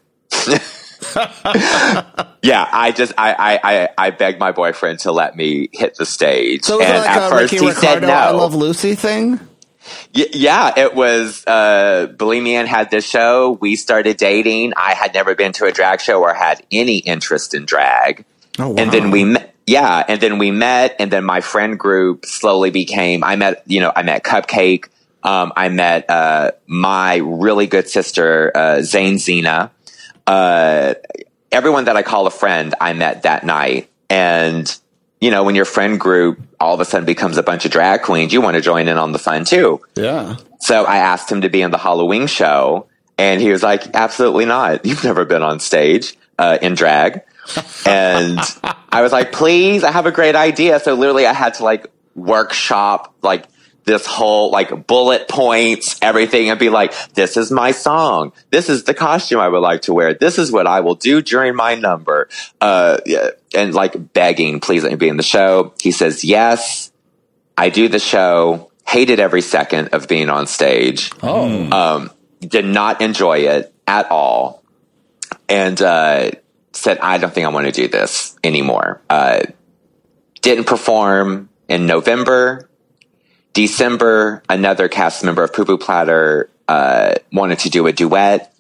Yeah, I just I, I I begged my boyfriend to let me hit the stage, so was and it like at a first Ricky he Ricardo, said no. I Love Lucy thing. Y- yeah, it was, uh, Bohemian had this show. We started dating. I had never been to a drag show or had any interest in drag. Oh, wow. And then we met, yeah, and then we met, and then my friend group slowly became, I met, you know, I met Cupcake. Um, I met, uh, my really good sister, uh, Zane Zena. Uh, everyone that I call a friend, I met that night. And, you know, when your friend group all of a sudden becomes a bunch of drag queens, you want to join in on the fun too. Yeah. So I asked him to be in the Halloween show, and he was like, absolutely not. You've never been on stage uh, in drag. And I was like, please, I have a great idea. So literally I had to like workshop like this whole like bullet points, everything, and be like, this is my song. This is the costume I would like to wear. This is what I will do during my number. Uh, yeah, and like begging, please let me be in the show. He says, yes, I do the show. Hated every second of being on stage. Oh, um, did not enjoy it at all. And, uh, said, I don't think I want to do this anymore. Uh, didn't perform in November. December, another cast member of Poo Poo Platter uh, wanted to do a duet,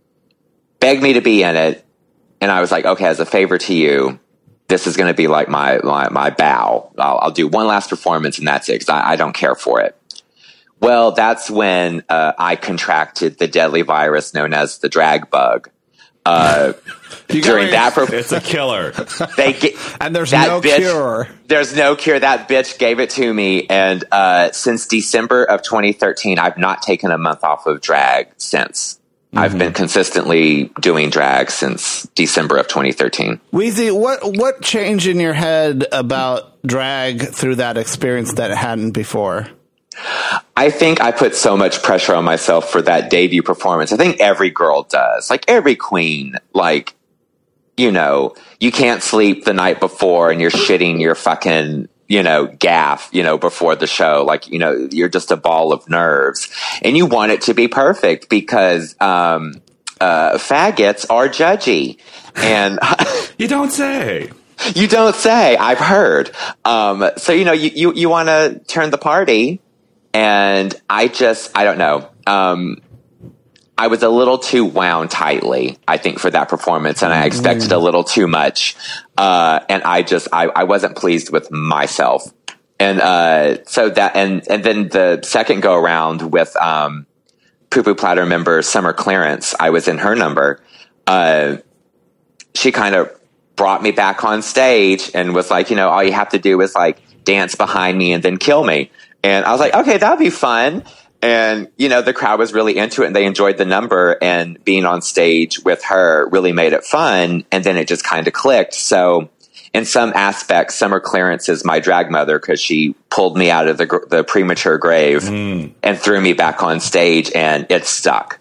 begged me to be in it, and I was like, okay, as a favor to you, this is going to be like my, my, my bow. I'll, I'll do one last performance and that's it, because I, I don't care for it. Well, that's when uh, I contracted the deadly virus known as the drag bug. Uh, during that, per- it's a killer. They get, and there's that no bitch, cure. There's no cure. That bitch gave it to me, and uh, since December of twenty thirteen, I've not taken a month off of drag since. Mm-hmm. I've been consistently doing drag since December of twenty thirteen. Weezy, what what changed in your head about drag through that experience that it hadn't before? I think I put so much pressure on myself for that debut performance. I think every girl does. Like every queen, like, you know, you can't sleep the night before and you're shitting your fucking, you know, gaff, you know, before the show. Like, you know, you're just a ball of nerves and you want it to be perfect because, um, uh, faggots are judgy. And you don't say. You don't say. I've heard. Um, so, you know, you, you, you want to turn the party. And I just, I don't know. Um, I was a little too wound tightly, I think, for that performance. And I expected mm. a little too much. Uh, and I just, I, I wasn't pleased with myself. And, uh, so that, and, and then the second go around with, um, Poo Poo Platter member Summer Clarence, I was in her number. Uh, she kind of brought me back on stage and was like, you know, all you have to do is like dance behind me and then kill me. And I was like, okay, that'd be fun. And, you know, the crowd was really into it and they enjoyed the number, and being on stage with her really made it fun. And then it just kind of clicked. So in some aspects, Summer Clarence is my drag mother because she pulled me out of the, the premature grave mm. and threw me back on stage, and it stuck.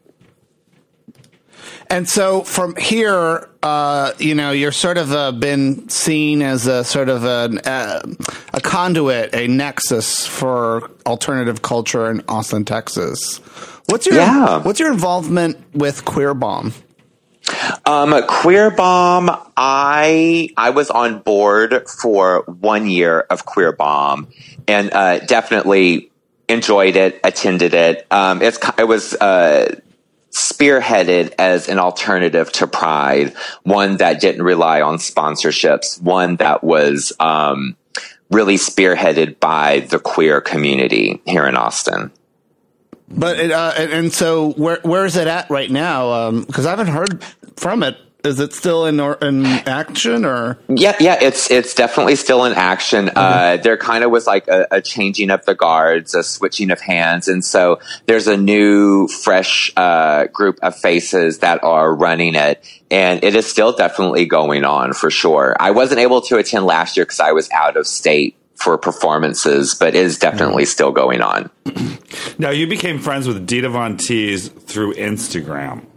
And so from here, uh, you know, you're sort of uh, been seen as a sort of a, a, a conduit, a nexus for alternative culture in Austin, Texas. What's your yeah. What's your involvement with Queer Bomb? Um, Queer Bomb, I I was on board for one year of Queer Bomb, and uh, definitely enjoyed it, attended it. Um, it's it was. Uh, spearheaded as an alternative to Pride, one that didn't rely on sponsorships, one that was um, really spearheaded by the queer community here in Austin. But it, uh, and, and so where where is it at right now? Because um, I haven't heard from it. Is it still in or, in action or? Yeah, yeah, it's it's definitely still in action. Mm-hmm. Uh, there kind of was like a, a changing of the guards, a switching of hands, and so there's a new, fresh uh, group of faces that are running it, and it is still definitely going on for sure. I wasn't able to attend last year because I was out of state for performances, but it is definitely mm-hmm. still going on. Now, you became friends with Dita Von Teese through Instagram.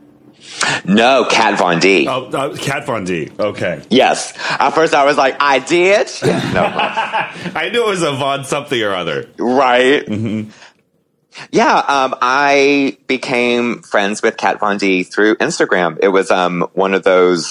No, Kat Von D. Oh, uh, Kat Von D. Okay. Yes. At first I was like, I did? No. I knew it was a Von something or other. Right. Mm-hmm. Yeah, um, I became friends with Kat Von D through Instagram. It was um, one of those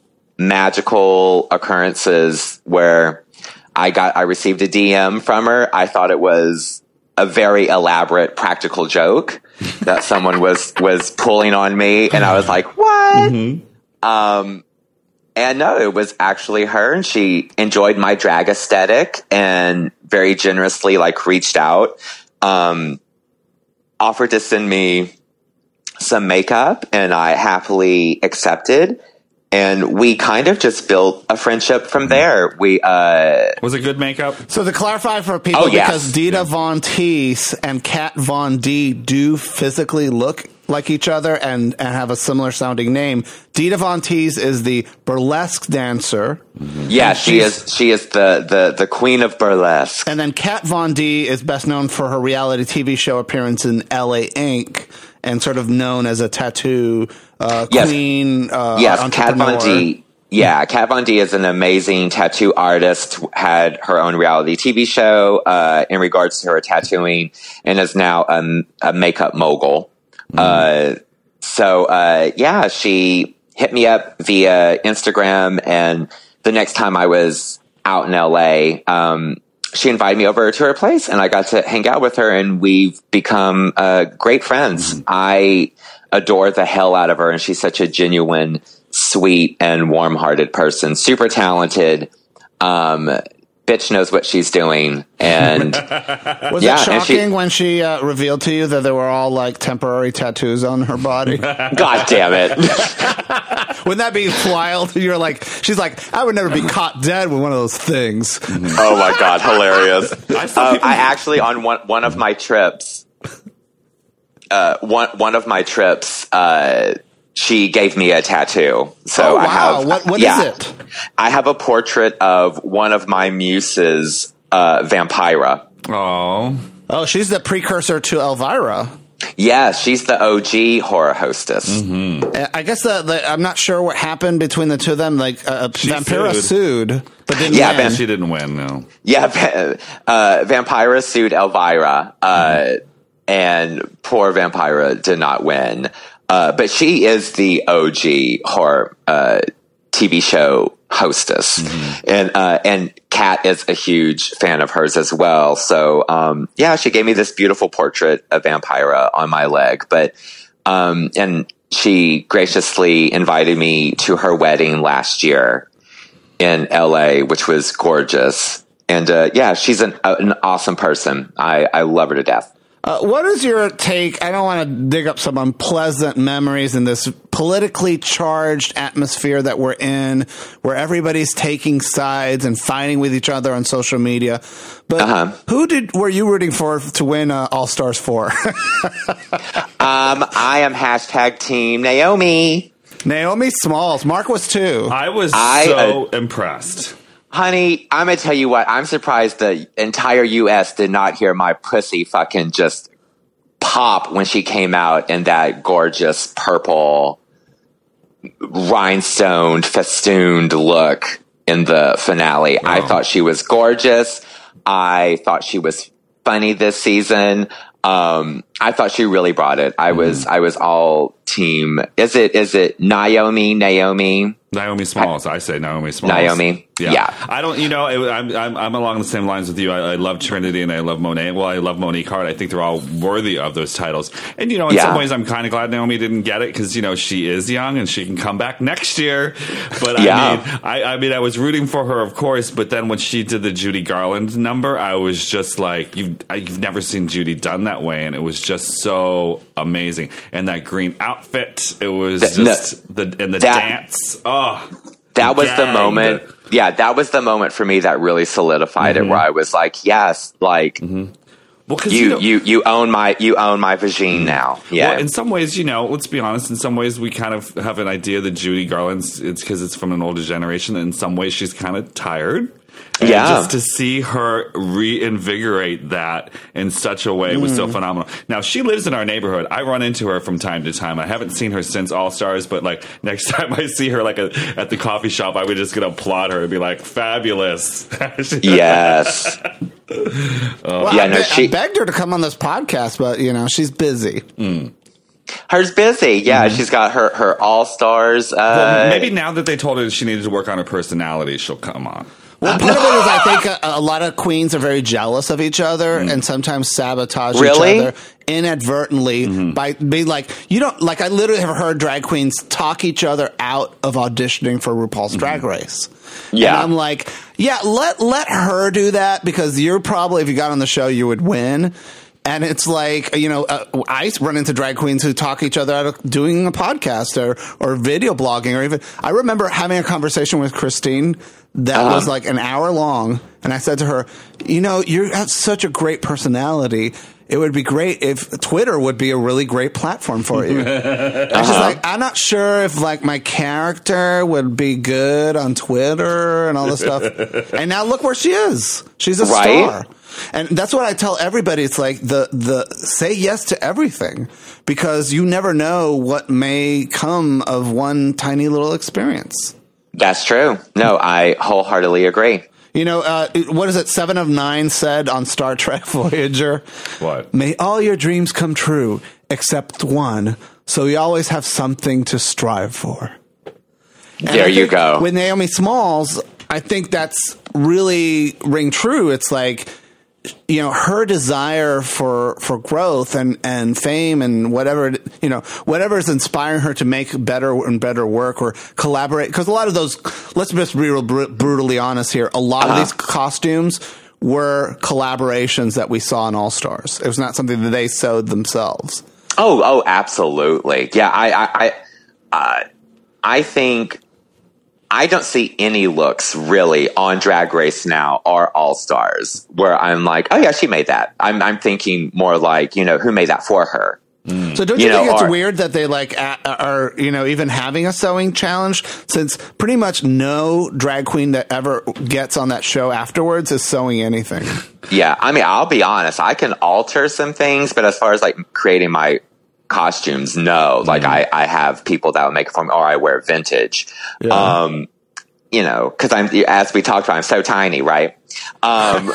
magical occurrences where I got, I received a D M from her. I thought it was a very elaborate practical joke that someone was, was pulling on me. And I was like, what? Mm-hmm. Um, and no, it was actually her, and she enjoyed my drag aesthetic and very generously like reached out, um, offered to send me some makeup, and I happily accepted. And we kind of just built a friendship from there. We uh, was it good makeup? So to clarify for people, oh, yes. because Dita Von Teese and Kat Von D do physically look like each other and, and have a similar sounding name. Dita Von Teese is the burlesque dancer. Mm-hmm. Yeah, she is. She is the, the, the queen of burlesque. And then Kat Von D is best known for her reality T V show appearance in L A Ink and sort of known as a tattoo uh, yes. queen. Uh, yes, Kat Von D. Yeah, Kat Von D is an amazing tattoo artist, had her own reality T V show uh, in regards to her tattooing, and is now a, a makeup mogul. Mm. Uh, so, uh, yeah, she hit me up via Instagram, and the next time I was out in L A, um, she invited me over to her place, and I got to hang out with her, and we've become uh, great friends. Mm-hmm. I adore the hell out of her, and she's such a genuine, sweet, and warm-hearted person. Super talented. Um, bitch knows what she's doing. And was yeah, it shocking she, when she uh, revealed to you that they were all like temporary tattoos on her body? God damn it. Wouldn't that be wild? You're like, she's like, I would never be caught dead with one of those things. Oh my God, hilarious. I, uh, I actually, on one, one of my trips, uh, one, one of my trips, uh, she gave me a tattoo. So oh, wow. I have, what, what yeah, is it? I have a portrait of one of my muses, uh, Vampira. Oh, oh, she's the precursor to Elvira. Yeah, she's the O G horror hostess. Mm-hmm. I guess the, the, I'm not sure what happened between the two of them. Like, uh, Vampira sued. sued, but didn't yeah, win. She didn't win, no. Yeah, uh, Vampira sued Elvira, uh, mm-hmm. and poor Vampira did not win. Uh, but she is the O G horror uh, T V show hostess, mm-hmm. and uh, and Kat is a huge fan of hers as well. So um, yeah, she gave me this beautiful portrait of Vampira on my leg. But um, and she graciously invited me to her wedding last year in L A, which was gorgeous. And uh, yeah, she's an an awesome person. I I love her to death. Uh, what is your take? I don't want to dig up some unpleasant memories in this politically charged atmosphere that we're in, where everybody's taking sides and fighting with each other on social media. But uh-huh. who did were you rooting for to win uh, All Stars four? um, I am hashtag Team Naomi. Naomi Smalls. Mark was too. I was I, so uh, impressed. Honey, I'm going to tell you what, I'm surprised the entire U S did not hear my pussy fucking just pop when she came out in that gorgeous purple rhinestone festooned look in the finale. Wow. I thought she was gorgeous. I thought she was funny this season. Um, I thought she really brought it. I mm. was, I was all team. Is it, is it Naomi, Naomi? Naomi Smalls. I say Naomi Smalls. Naomi. Yeah. yeah. I don't, you know, it, I'm, I'm, I'm along the same lines with you. I, I love Trinity and I love Monet. Well, I love Monique Hart. I think they're all worthy of those titles. And, you know, in yeah. some ways, I'm kind of glad Naomi didn't get it because, you know, she is young and she can come back next year. But yeah. I mean, I, I mean, I was rooting for her, of course. But then when she did the Judy Garland number, I was just like, you've, you've never seen Judy done that way. And it was just so amazing. And that green outfit, it was the, just no, the, and the that, dance. Oh, that was gagged. the moment. Yeah, that was the moment for me that really solidified mm-hmm. it, where I was like, yes, like mm-hmm. well, you, you, know, you you own my you own my vagine mm-hmm. now. Yeah. Well, in some ways, you know, let's be honest. In some ways, we kind of have an idea that Judy Garland's it's because it's from an older generation. And in some ways, she's kind of tired. And yeah. just to see her reinvigorate that in such a way mm. was so phenomenal. Now, she lives in our neighborhood. I run into her from time to time. I haven't seen her since All Stars, but like next time I see her like a, at the coffee shop, I would just gonna applaud her and be like, fabulous. Yes. uh, well, yeah, I, no, be- she- I begged her to come on this podcast, but you know, she's busy. Mm. Her's busy. Yeah, mm-hmm. she's got her, her All Stars. Uh, well, maybe now that they told her that she needed to work on her personality, she'll come on. Well, part of it is I think a, a lot of queens are very jealous of each other mm. and sometimes sabotage really? each other inadvertently mm-hmm. by being like, you don't, like I literally have heard drag queens talk each other out of auditioning for RuPaul's mm-hmm. Drag Race. Yeah. And I'm like, yeah, let, let her do that because you're probably, if you got on the show, you would win. And it's like, you know, uh, I run into drag queens who talk each other out of doing a podcast or, or video blogging or even, I remember having a conversation with Christine that uh-huh. was like an hour long. And I said to her, you know, you have such a great personality. It would be great if Twitter would be a really great platform for you. uh-huh. And she's like, I'm not sure if like my character would be good on Twitter and all this stuff. And now look where she is. She's a right? star. And that's what I tell everybody. It's like the, the say yes to everything because you never know what may come of one tiny little experience. That's true. No, I wholeheartedly agree. You know, uh, what is it? Seven of Nine said on Star Trek Voyager. What? May all your dreams come true except one. So you always have something to strive for. And there you go. With Naomi Smalls, I think that's really ring true. It's like, you know, her desire for, for growth and, and fame and whatever, you know, whatever is inspiring her to make better and better work or collaborate. Cause a lot of those, let's just be real br- brutally honest here. A lot uh-huh. of these costumes were collaborations that we saw in All Stars. It was not something that they sewed themselves. Oh, oh, absolutely. Yeah. I, I, I, uh, I think, I don't see any looks really on Drag Race now or All Stars where I'm like, oh yeah, she made that. I'm I'm thinking more like, you know, who made that for her? Mm. So don't you, you think know, it's or, weird that they like a, are, you know, even having a sewing challenge, since pretty much no drag queen that ever gets on that show afterwards is sewing anything? Yeah. I mean, I'll be honest. I can alter some things, but as far as like creating my costumes, no. Like mm. I, I have people that will make it for me, or I wear vintage. Yeah. Um, you know, cause I'm, as we talked about, I'm so tiny, right? Um,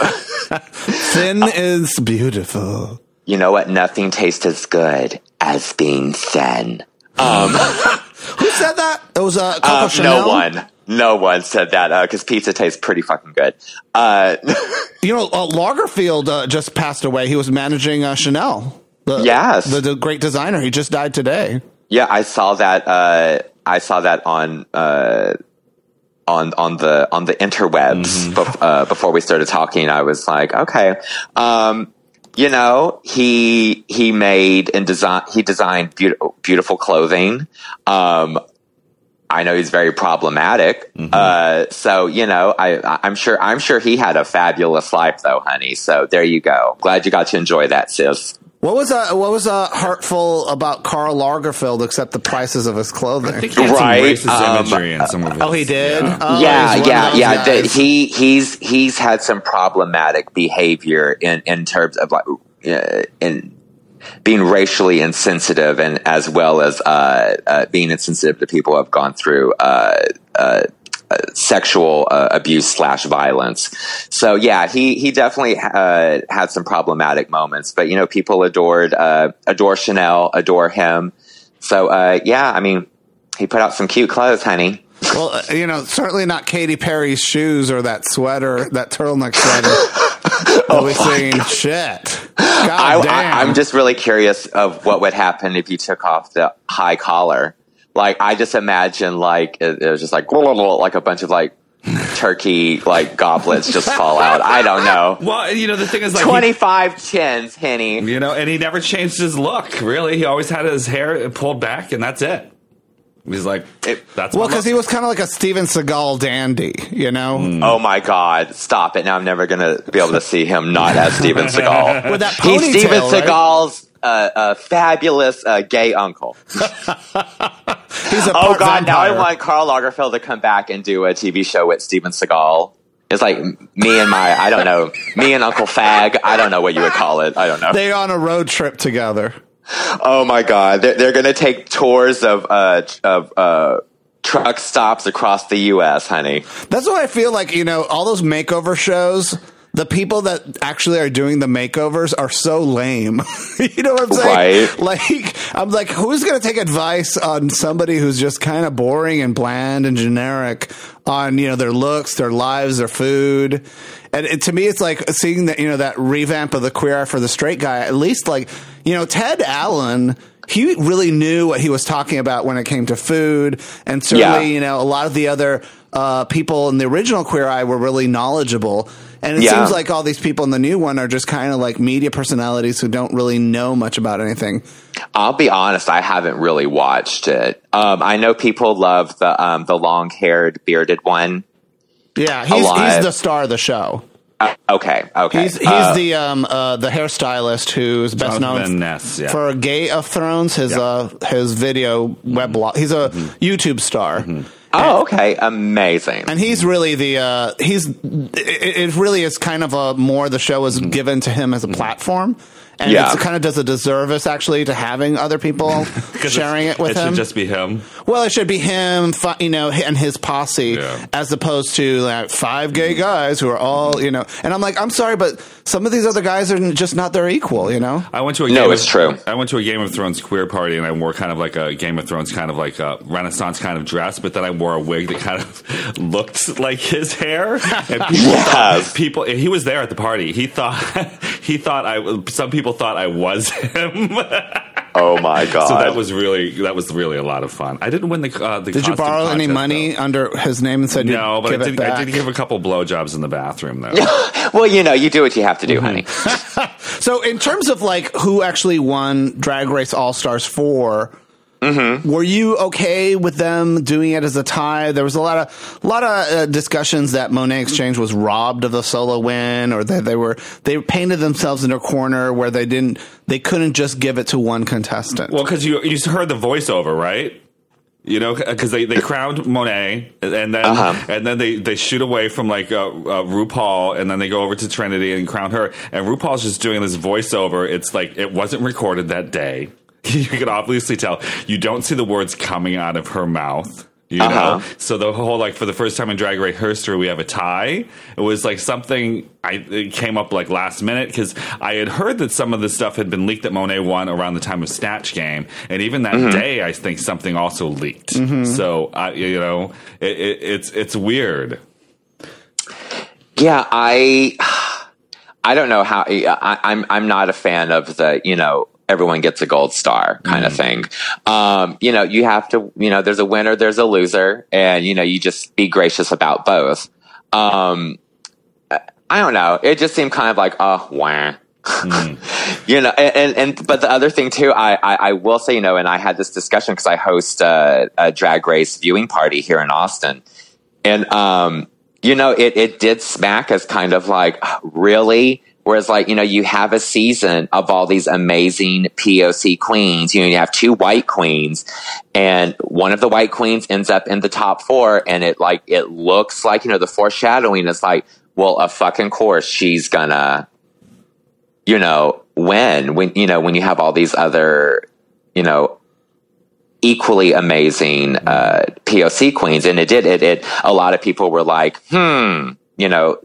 thin uh, is beautiful. You know what? Nothing tastes as good as being thin. Um, who said that? It was, uh, Coco uh, Chanel? No one. No one said that, uh, cause pizza tastes pretty fucking good. Uh, you know, uh, Lagerfeld, uh, just passed away. He was managing, uh, Chanel. The, yes. The, the great designer. He just died today. Yeah, I saw that. Uh, I saw that on uh, on on the on the interwebs mm-hmm. bef- uh, before we started talking. I was like, okay, um, you know, he he made and design he designed be- beautiful clothing. Um, I know he's very problematic. Mm-hmm. Uh, so you know, I I'm sure I'm sure he had a fabulous life though, honey. So there you go. Glad you got to enjoy that, sis. What was uh, what was uh, hurtful about Karl Lagerfeld except the prices of his clothing? I think he had right. some racist um, imagery in some of it. Oh, he did. Yeah, oh, yeah, yeah. yeah. The, he he's he's had some problematic behavior in, in terms of like uh, in being racially insensitive, and as well as uh, uh, being insensitive to people who have gone through uh, uh, uh, sexual uh, abuse slash violence. So yeah, he he definitely uh, had some problematic moments. But you know, people adored uh, adore Chanel, adore him. So uh, yeah, I mean, he put out some cute clothes, honey. Well, uh, you know, certainly not Katy Perry's shoes or that sweater, that turtleneck sweater. Oh, we're saying shit. God I, damn. I, I'm just really curious of what would happen if you took off the high collar. Like, I just imagine, like, it, it was just like, like a bunch of, like, turkey, like, goblets just fall out. I don't know. Well, you know, the thing is, like, twenty-five he, chins, Henny. You know, and he never changed his look, really. He always had his hair pulled back, and that's it. He's like, it, that's well, because he was kind of like a Steven Seagal dandy, you know? Mm. Oh, my God. Stop it. Now I'm never going to be able to see him not as Steven Seagal. With that ponytail, He's Steven right? Seagal's uh, uh, fabulous uh, gay uncle. He's a oh, God. vampire. Now I want Karl Lagerfeld to come back and do a T V show with Steven Seagal. It's like me and my, I don't know, me and Uncle Fag. I don't know what you would call it. I don't know. They're on a road trip together. Oh my God! They're, they're going to take tours of uh, of uh, truck stops across the U S, honey. That's what I feel like. You know, all those makeover shows. The people that actually are doing the makeovers are so lame. You know what I'm saying? Right. Like, I'm like, who's going to take advice on somebody who's just kind of boring and bland and generic on, you know, their looks, their lives, their food? And it, to me, it's like seeing that, you know, that revamp of the Queer Eye for the Straight Guy. At least, like, you know, Ted Allen, he really knew what he was talking about when it came to food. And certainly, yeah. you know, a lot of the other uh, people in the original Queer Eye were really knowledgeable. And it yeah. seems like all these people in the new one are just kind of like media personalities who don't really know much about anything. I'll be honest, I haven't really watched it. Um, I know people love the um, the long-haired, bearded one. Yeah, he's he's the star of the show. Uh, okay, okay. He's he's uh, the um uh, the hairstylist who's best known Ness, yeah. for Gay of Thrones, his yeah. uh his video web blog. He's a mm-hmm. YouTube star. Mm-hmm. Oh, okay, amazing. And he's really the uh, he's it, it really is kind of a more the show is given to him as a platform, and yeah. it kind of does a disservice actually to having other people sharing it with it him. It should just be him. well, it should be him, fi- you know, and his posse, Yeah. as opposed to like five gay guys who are all, you know. And I'm like, I'm sorry, but some of these other guys are just not their equal, you know. I went to a No, Game it's of, true. I went to a Game of Thrones queer party, and I wore kind of like a Game of Thrones kind of like a Renaissance kind of dress, but then I wore a wig that kind of looked like his hair. And people Yes. thought, people, he was there at the party. He thought he thought I. Some people thought I was him. Oh my god! So that was really that was really a lot of fun. I didn't win the uh, the. Did you costume borrow any contest, money though. under his name and said No, you but give I it did, back? I did give a couple blowjobs in the bathroom though. well, you know, you do what you have to do, honey. So in terms of like who actually won Drag Race All Stars four, mm-hmm. were you okay with them doing it as a tie? There was a lot of a lot of uh, discussions that Monet Exchange was robbed of a solo win, or that they were they painted themselves in a corner where they didn't they couldn't just give it to one contestant. Well, because you you heard the voiceover, right? You know, because they, they crowned Monet, and then Uh-huh. and then they, they shoot away from like uh, uh, RuPaul, and then they go over to Trinity and crown her. And RuPaul's just doing this voiceover. It's like it wasn't recorded that day. You can obviously tell. You don't see the words coming out of her mouth. You know, Uh-huh. so the whole like for the first time in Drag Race history, we have a tie. It was like something I it came up like last minute because I had heard that some of the stuff had been leaked that Monet won around the time of Snatch Game, and even that Mm-hmm. day, I think something also leaked. So I, you know, it, it, it's it's weird. Yeah, I I don't know how I, I'm I'm not a fan of the, you know, everyone gets a gold star kind Mm. of thing. Um, you know, you have to, you know, there's a winner, there's a loser, and you know, you just be gracious about both. Um, I don't know. It just seemed kind of like, oh, wah. Mm. You know, and, and, and but the other thing too, I, I, I will say, you know, and I had this discussion because I host a, a Drag Race viewing party here in Austin, and um, you know, it it did smack as kind of like, really. Whereas, like, you know, you have a season of all these amazing P O C queens. You know, you have two white queens, and one of the white queens ends up in the top four, and it like it looks like, you know, the foreshadowing is like, well, of fucking course she's gonna, you know, win when you know when you have all these other, you know, equally amazing uh, P O C queens, and it did it. It a lot of people were like, hmm, you know.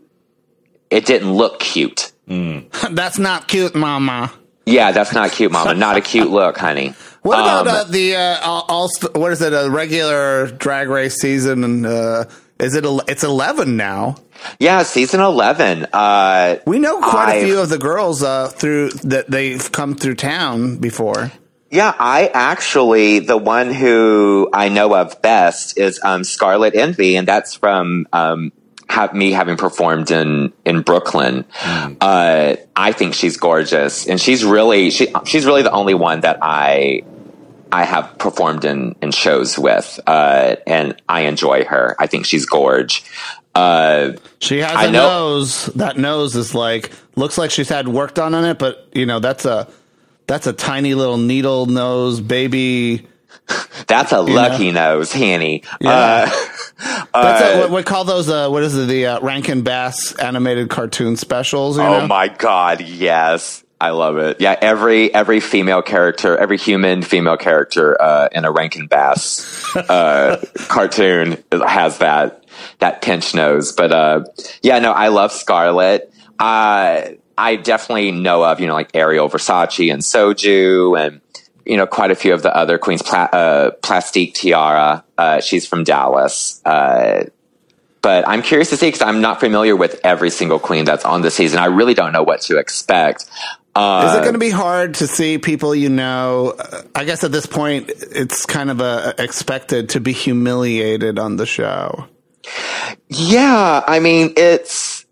It didn't look cute. That's not cute, Mama. Yeah, that's not cute, Mama. Not a cute look, honey. What about Um, uh, the uh, all, all st- what is it? A regular Drag Race season? And uh, is it? el- It's eleven now. Yeah, season eleven. Uh, We know quite a I've- few of the girls uh, through that they've come through town before. yeah, I actually the one who I know of best is um, Scarlet Envy, and that's from um, have me having performed in in Brooklyn. Mm. Uh, I think she's gorgeous, and she's really she she's really the only one that I I have performed in in shows with, uh, and I enjoy her. I think she's gorge. Uh, She has I a know- nose. That nose is like looks like she's had work done on it, but you know that's a that's a tiny little needle nose baby. that's a lucky nose, Hanny. Yeah. Uh, That's uh, a, what we call those. Uh, what is it? The uh, Rankin Bass animated cartoon specials. You oh know? my God, yes. I love it. Yeah, every every female character, every human female character uh, in a Rankin Bass uh, cartoon has that that pinch nose. But uh, yeah, no, I love Scarlet. Uh, I definitely know of, you know, like Ariel Versace and Soju, and you know, quite a few of the other queens. Pla- uh, Plastique Tiara, uh, she's from Dallas. Uh, but I'm curious to see because I'm not familiar with every single queen that's on the season. I really don't know what to expect. Uh, Is it going to be hard to see people you know? uh, I guess at this point, it's kind of uh expected to be humiliated on the show. Yeah, I mean, it's.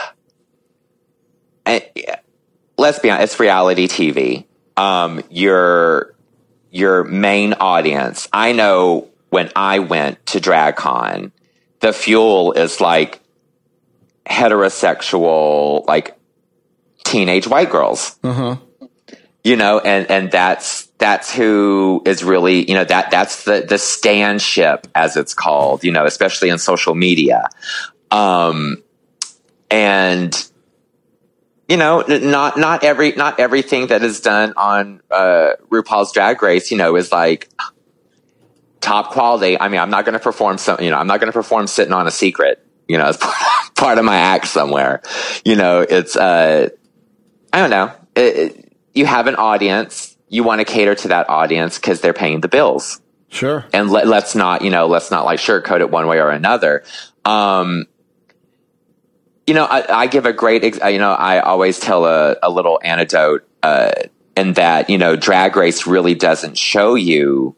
Uh, let's be honest, it's reality T V. Um, your your main audience. I know when I went to DragCon, the fuel is like heterosexual, like teenage white girls. Uh-huh. You know, and, and that's that's who is really, you know, that that's the the stand ship, as it's called, you know, especially in social media. Um, and you know, n- not not every not everything that is done on uh, RuPaul's Drag Race, you know, is like top quality. I mean, I'm not going to perform some, you know, I'm not going to perform sitting on a secret, you know, as part of my act somewhere. You know, it's, uh, I don't know. It, it, you have an audience. You want to cater to that audience because they're paying the bills. Sure. And let, let's not, you know, let's not like sugarcoat it one way or another. Um, you know, I, I give a great, ex- you know, I always tell a, a little anecdote, uh, in that, you know, Drag Race really doesn't show you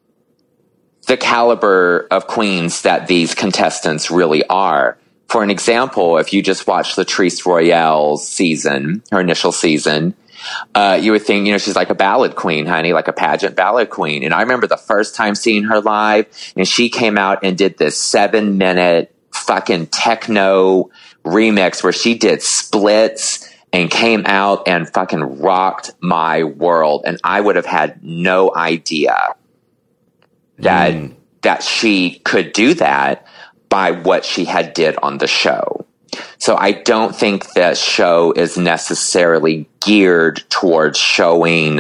the caliber of queens that these contestants really are. For an example, if you just watch Latrice Royale's season, her initial season, uh, you would think, you know, she's like a ballad queen, honey, like a pageant ballad queen. And I remember the first time seeing her live, and she came out and did this seven minute fucking techno remix where she did splits and came out and fucking rocked my world. And I would have had no idea that, mm. that she could do that by what she had did on the show. So I don't think that show is necessarily geared towards showing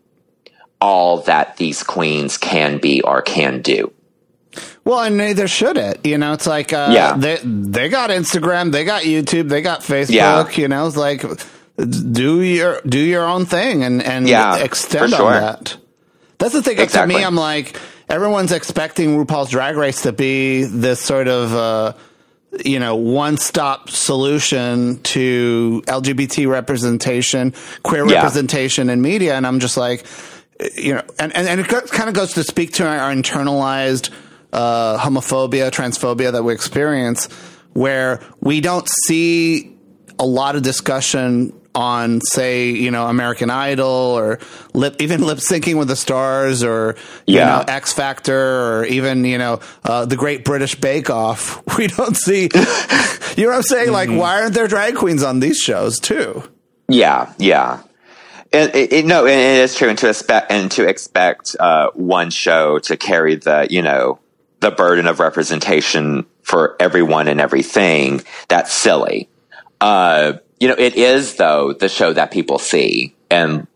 all that these queens can be or can do. Well, and neither should it. You know, it's like, uh, yeah. they, they got Instagram, they got YouTube, they got Facebook, yeah. you know, it's like, do your, do your own thing and, and yeah, extend sure. on that. That's the thing. Exactly. To me, I'm like, everyone's expecting RuPaul's Drag Race to be this sort of, uh, you know, one-stop solution to L G B T representation, queer yeah. representation in media. And I'm just like, you know, and, and, and it kind of goes to speak to our, our internalized uh, homophobia, transphobia that we experience, where we don't see a lot of discussion on, say, you know, American Idol or lip, even lip syncing with the stars or, you yeah. know, X Factor or even, you know, uh, the Great British Bake Off. We don't see, you know what I'm saying? Mm-hmm. Like, why aren't there drag queens on these shows too? Yeah. Yeah. It, it, it, no, it is true. And to expect, and to expect, uh, one show to carry the, you know, the burden of representation for everyone and everything, that's silly. Uh, You know, it is, though, the show that people see. And,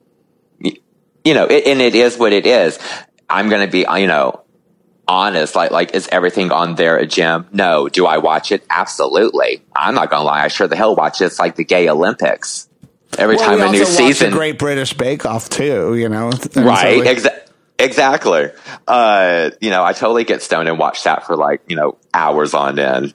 you know, it, and it is what it is. I'm going to be, you know, honest. Like, like, is everything on there a gem? No. Do I watch it? Absolutely. I'm not going to lie. I sure the hell watch it. It's like the gay Olympics. Every well, time we a new also season. Watch the Great British Bake Off, too, you know. And right. so like, Exa- exactly. Uh, you know, I totally get stoned and watch that for like, you know, hours on end.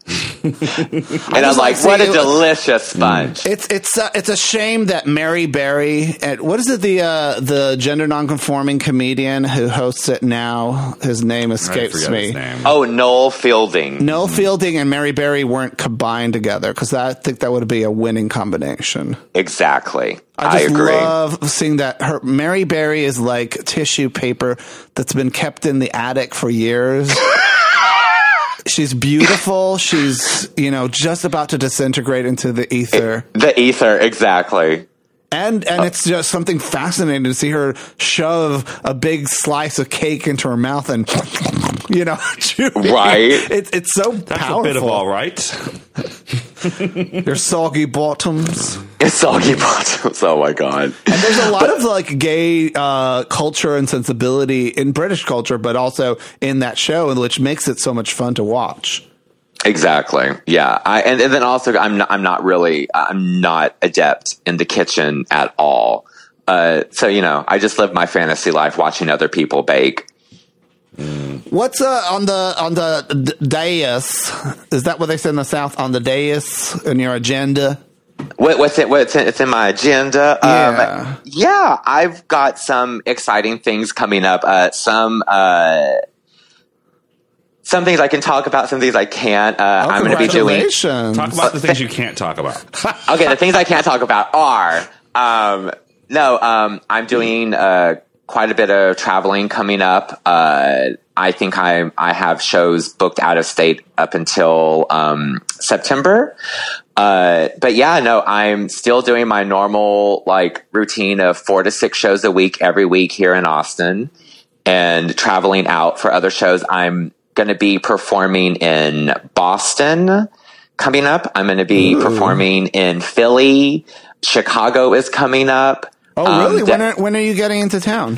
And I'm like, what a delicious sponge. It's it's uh, it's a shame that Mary Berry, and what is it, the uh, the gender nonconforming comedian who hosts it now? His name escapes me. Name. Oh, Noel Fielding. Noel Fielding and Mary Berry weren't combined together, because I think that would be a winning combination. Exactly. I just I agree. love seeing that. Her Mary Berry is like tissue paper that's been kept in the attic for years. She's beautiful. She's, you know, just about to disintegrate into the ether. It, the ether, exactly. And and it's just something fascinating to see her shove a big slice of cake into her mouth and, you know, chew. Right. It, it's so That's powerful. a bit of all right. Your soggy bottoms. It's soggy bottoms. Oh my god. And there's a lot but, of like gay uh, culture and sensibility in British culture, but also in that show, which makes it so much fun to watch. Exactly. Yeah. I, and, and then also I'm not, I'm not really, I'm not adept in the kitchen at all. Uh, so, you know, I just live my fantasy life watching other people bake. Mm. What's uh, on the on the d- dais? Is that what they say in the South? On the dais in your agenda? What, what's it? What's in, it's in my agenda? Yeah. Um, yeah, I've got some exciting things coming up. Uh, some uh, some things I can talk about. Some things I can't. Uh, oh, I'm going to be doing. Talk about the things you can't talk about. Okay, the things I can't talk about are um, no. Um, I'm doing. Uh, Quite a bit of traveling coming up. Uh, I think I I have shows booked out of state up until um, September. Uh, but yeah, no, I'm still doing my normal like routine of four to six shows a week every week here in Austin, and traveling out for other shows. I'm going to be performing in Boston coming up. I'm going to be Ooh. performing in Philly. Chicago is coming up. Oh, really? Um, when are when are you getting into town?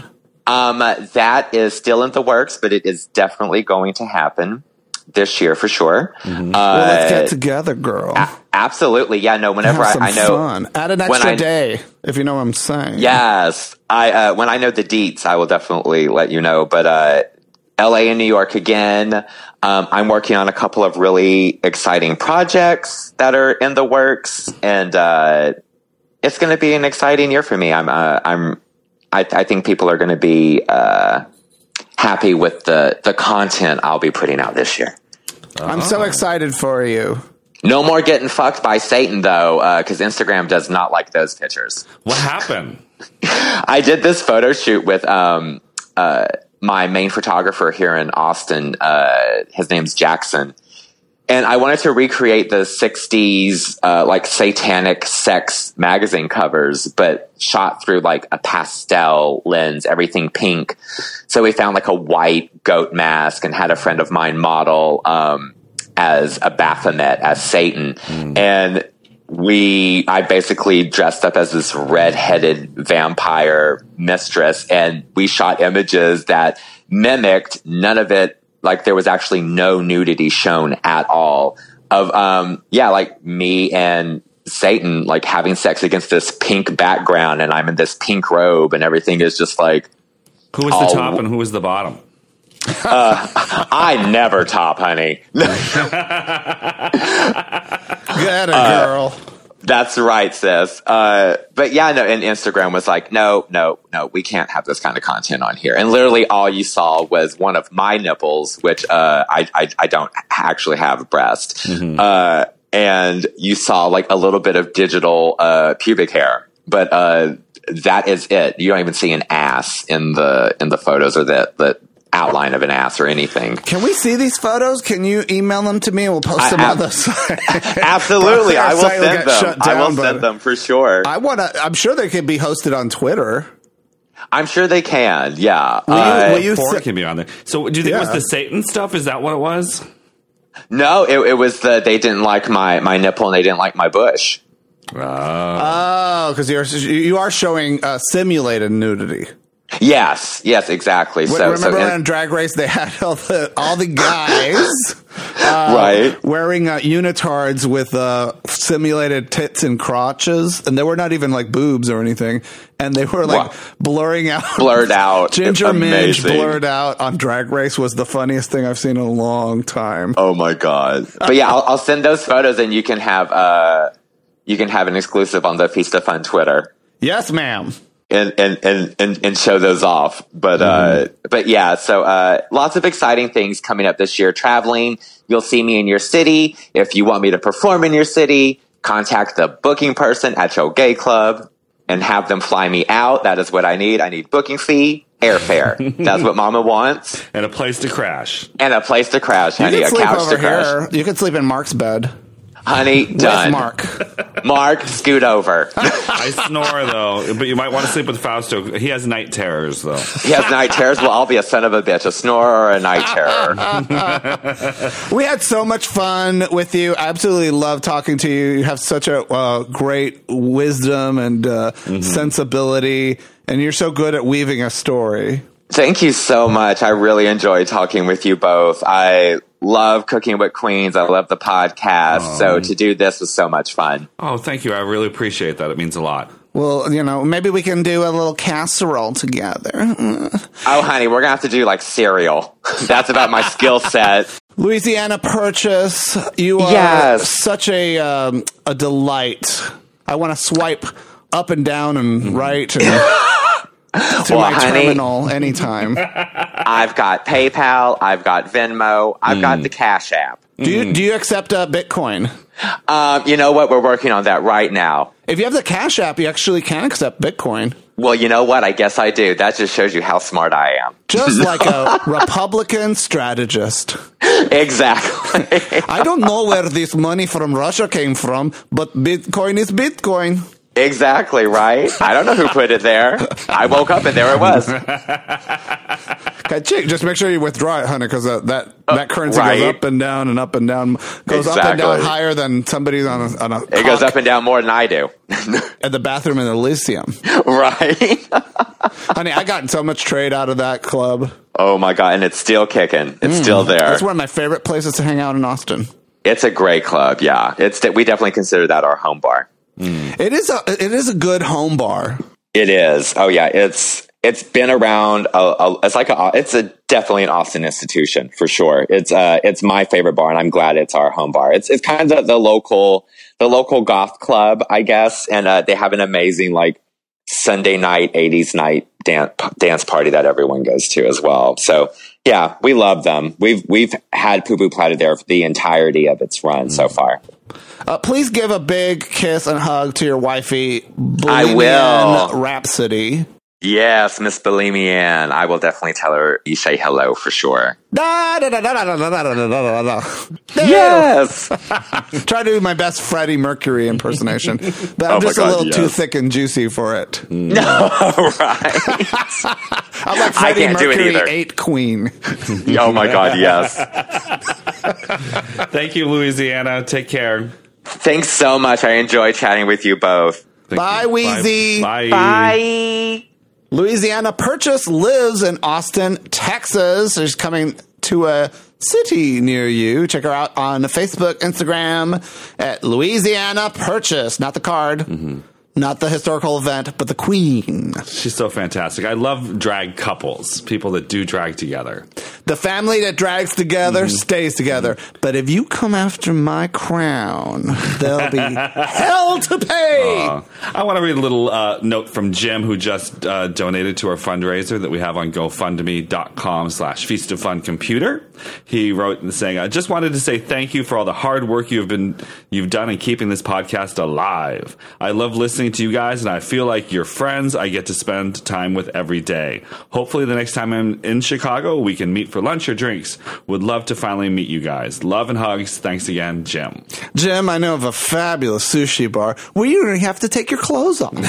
Um, that is still in the works, but it is definitely going to happen this year for sure. Mm-hmm. Uh, well, let's get together, girl. A- absolutely. Yeah, no, whenever I, I know. Fun. Add an extra I, day, if you know what I'm saying. Yes. I, uh, when I know the deets, I will definitely let you know. But, uh, L A and New York again. Um, I'm working on a couple of really exciting projects that are in the works, and uh, it's going to be an exciting year for me. I'm, uh, I'm, I, I think people are going to be uh, happy with the the content I'll be putting out this year. I'm so excited for you. No more getting fucked by Satan, though, because uh, Instagram does not like those pictures. What happened? I did this photo shoot with um, uh, my main photographer here in Austin. Uh, his name's Jackson. And I wanted to recreate the sixties, uh, like satanic sex magazine covers, but shot through like a pastel lens, everything pink. So we found like a white goat mask and had a friend of mine model, um, as a Baphomet, as Satan. Mm. And we, I basically dressed up as this redheaded vampire mistress, and we shot images that mimicked, none of it, like there was actually no nudity shown at all, of, um, yeah, like me and Satan, like having sex against this pink background, and I'm in this pink robe, and everything is just like. Who was the top and who was the bottom? uh, I never top, honey. Get it, girl. Uh, That's right, sis. Uh, but yeah, no, and Instagram was like, no, no, no, we can't have this kind of content on here. And literally all you saw was one of my nipples, which, uh, I, I, I don't actually have breast. Mm-hmm. Uh, and you saw like a little bit of digital, uh, pubic hair, but, uh, that is it. You don't even see an ass in the, in the photos or the, the outline of an ass or anything. Can we see these photos? Can you email them to me and we'll post I, them I, on the site? Absolutely. I will send them. Down, I will send them for sure. I want to, I'm sure they can be hosted on Twitter. I'm sure they can. Yeah. Will you, uh, will you porn sa- can be on there. So do you think yeah. it was the Satan stuff? Is that what it was? No, it, it was the, they didn't like my, my nipple and they didn't like my bush. Oh, oh, because you're, you are showing uh, simulated nudity. Yes, yes, exactly. So, remember so, when on Drag Race they had all the all the guys uh, right. wearing uh, unitards with uh, simulated tits and crotches, and they were not even like boobs or anything, and they were like wow. blurring out, blurred out. Ginger Minge blurred out on Drag Race was the funniest thing I've seen in a long time. Oh my god! But yeah, I'll, I'll send those photos, and you can have uh, you can have an exclusive on the Feast of Fun Twitter. Yes, ma'am. And, and, and, and, and show those off. But, mm-hmm. uh, but yeah, so, uh, lots of exciting things coming up this year. Traveling. You'll see me in your city. If you want me to perform in your city, contact the booking person at your gay club and have them fly me out. That is what I need. I need booking fee, airfare. That's what mama wants. And a place to crash. And a place to crash, honey. A couch to crash. Here. You can sleep in Mark's bed. Honey, done. With Mark. Mark, scoot over. I snore, though, but you might want to sleep with Fausto. He has night terrors, though. He has night terrors? Well, I'll be a son of a bitch, a snorer or a night terror. We had so much fun with you. I absolutely love talking to you. You have such a uh, great wisdom and uh, mm-hmm. sensibility, and you're so good at weaving a story. Thank you so much. I really enjoyed talking with you both. I love Cooking with Queens. I love the podcast. Oh. So to do this was so much fun. Oh, thank you. I really appreciate that. It means a lot. Well, you know, maybe we can do a little casserole together. Oh, honey, we're going to have to do like cereal. That's about my skill set. Louisiana Purchase, you are yes. such a, um, a delight. I want to swipe up and down and mm-hmm. right and... to well, my honey, terminal anytime. I've got PayPal. I've got Venmo. I've mm. got the Cash App. Do you do you accept uh, Bitcoin? Um, you know what? We're working on that right now. If you have the Cash App, you actually can accept Bitcoin. Well, you know what? I guess I do. That just shows you how smart I am. Just like a Republican strategist. Exactly. I don't know where this money from Russia came from, but Bitcoin is Bitcoin. Exactly, right? I don't know who put it there. I woke up and there it was. Okay, just make sure you withdraw it, honey, because uh, that, that currency right. goes up and down and up and down. Goes exactly. up and down higher than somebody's on a, on a It goes up and down more than I do. At the bathroom in Elysium. Right. Honey, I got so much trade out of that club. Oh my God. And it's still kicking. It's Mm. still there. It's one of my favorite places to hang out in Austin. It's a great club. Yeah. It's, we definitely consider that our home bar. Mm. It is a, it is a good home bar. It is. Oh yeah. It's, it's been around. A, a, it's like a, it's a definitely an Austin institution for sure. It's, uh, it's my favorite bar, and I'm glad it's our home bar. It's, it's kind of the local, the local goth club, I guess. And, uh, they have an amazing, like, Sunday night, eighties night dance, dance party that everyone goes to as well. So yeah, we love them. We've, we've had Poo Poo Platter there for the entirety of its run so far. Uh, please give a big kiss and hug to your wifey, I will. Bohemian Rhapsody. Yes, Miss Bohemian. I will definitely tell her you say hello for sure. Da, da, da, da, da, da, da, da, da, da. Yes. Try to do my best Freddie Mercury impersonation, but I'm Oh my just God, a little yes. too thick and juicy for it. No, right. I'm like I Freddie can't do it Mercury, either. eight Queen. Oh my God, yes. Thank you, Louisiana. Take care. Thanks so much. I enjoy chatting with you both. Thank Bye, you. Wheezy. Bye. Bye. Louisiana Purchase lives in Austin, Texas. She's coming to a city near you. Check her out on Facebook, Instagram at Louisiana Purchase. Not the card, mm-hmm. not the historical event, but the queen. She's so fantastic. I love drag couples, people that do drag together. The family that drags together mm-hmm. stays together. But if you come after my crown, there'll be hell to pay. Uh, I want to read a little uh, note from Jim, who just uh, donated to our fundraiser that we have on GoFundMe.com slash Feast of Fun Computer. He wrote saying, I just wanted to say thank you for all the hard work you've been you've done in keeping this podcast alive. I love listening to you guys, and I feel like your friends I get to spend time with every day. Hopefully the next time I'm in Chicago, we can meet for lunch or drinks. Would love to finally meet you guys. Love and hugs. Thanks again, Jim. Jim, I know of a fabulous sushi bar where you don't have to take your clothes off.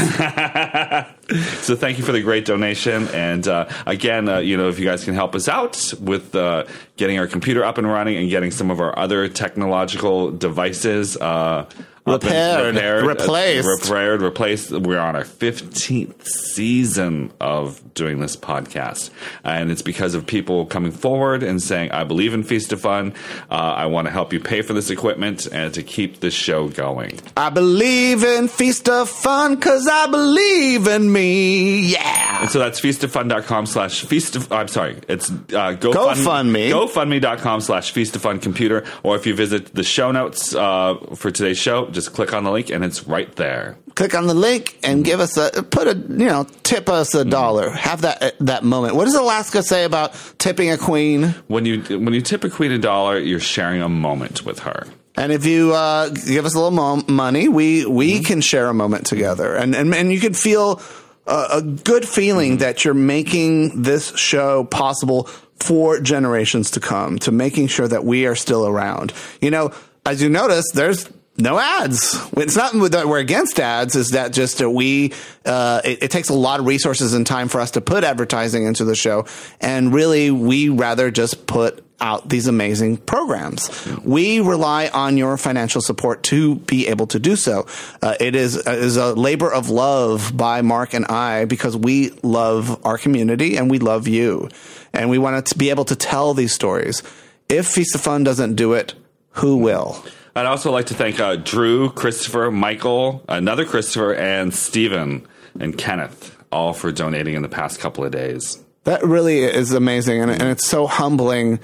So thank you for the great donation. And uh, again, uh, you know, if you guys can help us out with uh, getting our computer up and running and getting some of our other technological devices uh, repaired, repaired, replaced, uh, repaired, replaced. We're on our fifteenth season of doing this podcast, and it's because of people coming forward and saying, "I believe in Feast of Fun. Uh, I want to help you pay for this equipment and to keep this show going." I believe in Feast of Fun because I believe in me. Yeah. And so that's feastoffun.com slash feast of, I'm sorry, it's uh, GoFundMe. GoFundMe.com slash feast of fun computer. Or if you visit the show notes uh, for today's show, just click on the link and it's right there. Click on the link and give us a, put a, you know, tip us a dollar. Have that that moment. What does Alaska say about tipping a queen? When you when you tip a queen a dollar, you're sharing a moment with her. And if you uh, give us a little mo- money, we we mm-hmm. can share a moment together, and and, and you can feel uh, a good feeling mm-hmm. that you're making this show possible for generations to come, to making sure that we are still around. You know, as you notice, there's no ads. It's not that we're against ads. Is that just that we? Uh, it, it takes a lot of resources and time for us to put advertising into the show, and really, we rather just put out these amazing programs. We rely on your financial support to be able to do so. Uh, it is, uh, is a labor of love by Mark and I because we love our community and we love you. And we want to be able to tell these stories. If Feast of Fun doesn't do it, who will? I'd also like to thank uh, Drew, Christopher, Michael, another Christopher, and Stephen and Kenneth, all for donating in the past couple of days. That really is amazing. And, and it's so humbling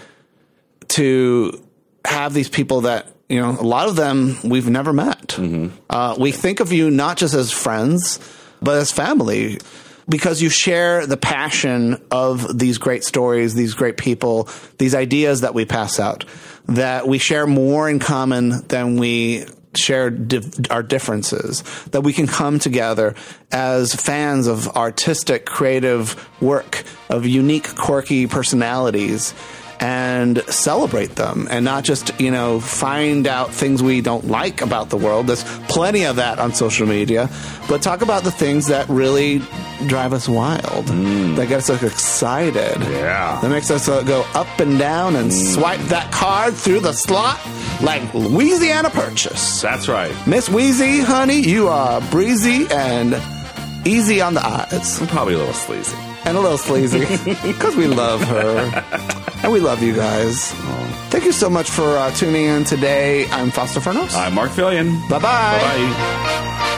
to have these people that, you know, a lot of them we've never met. Mm-hmm. Uh, we think of you not just as friends, but as family, because you share the passion of these great stories, these great people, these ideas that we pass out, that we share more in common than we share di- our differences, that we can come together as fans of artistic, creative work, of unique, quirky personalities, and celebrate them, and not just, you know, find out things we don't like about the world. There's plenty of that on social media, but talk about the things that really drive us wild, mm. that gets us excited, yeah, that makes us uh, go up and down and mm. swipe that card through the slot like Louisiana Purchase. That's right. Miss Wheezy, honey, you are breezy and easy on the eyes. Probably a little sleazy. And a little sleazy. Because we love her. And we love you guys. Thank you so much for uh, tuning in today. I'm Fausto Fernos. I'm Mark Fillion. Bye-bye. Bye-bye.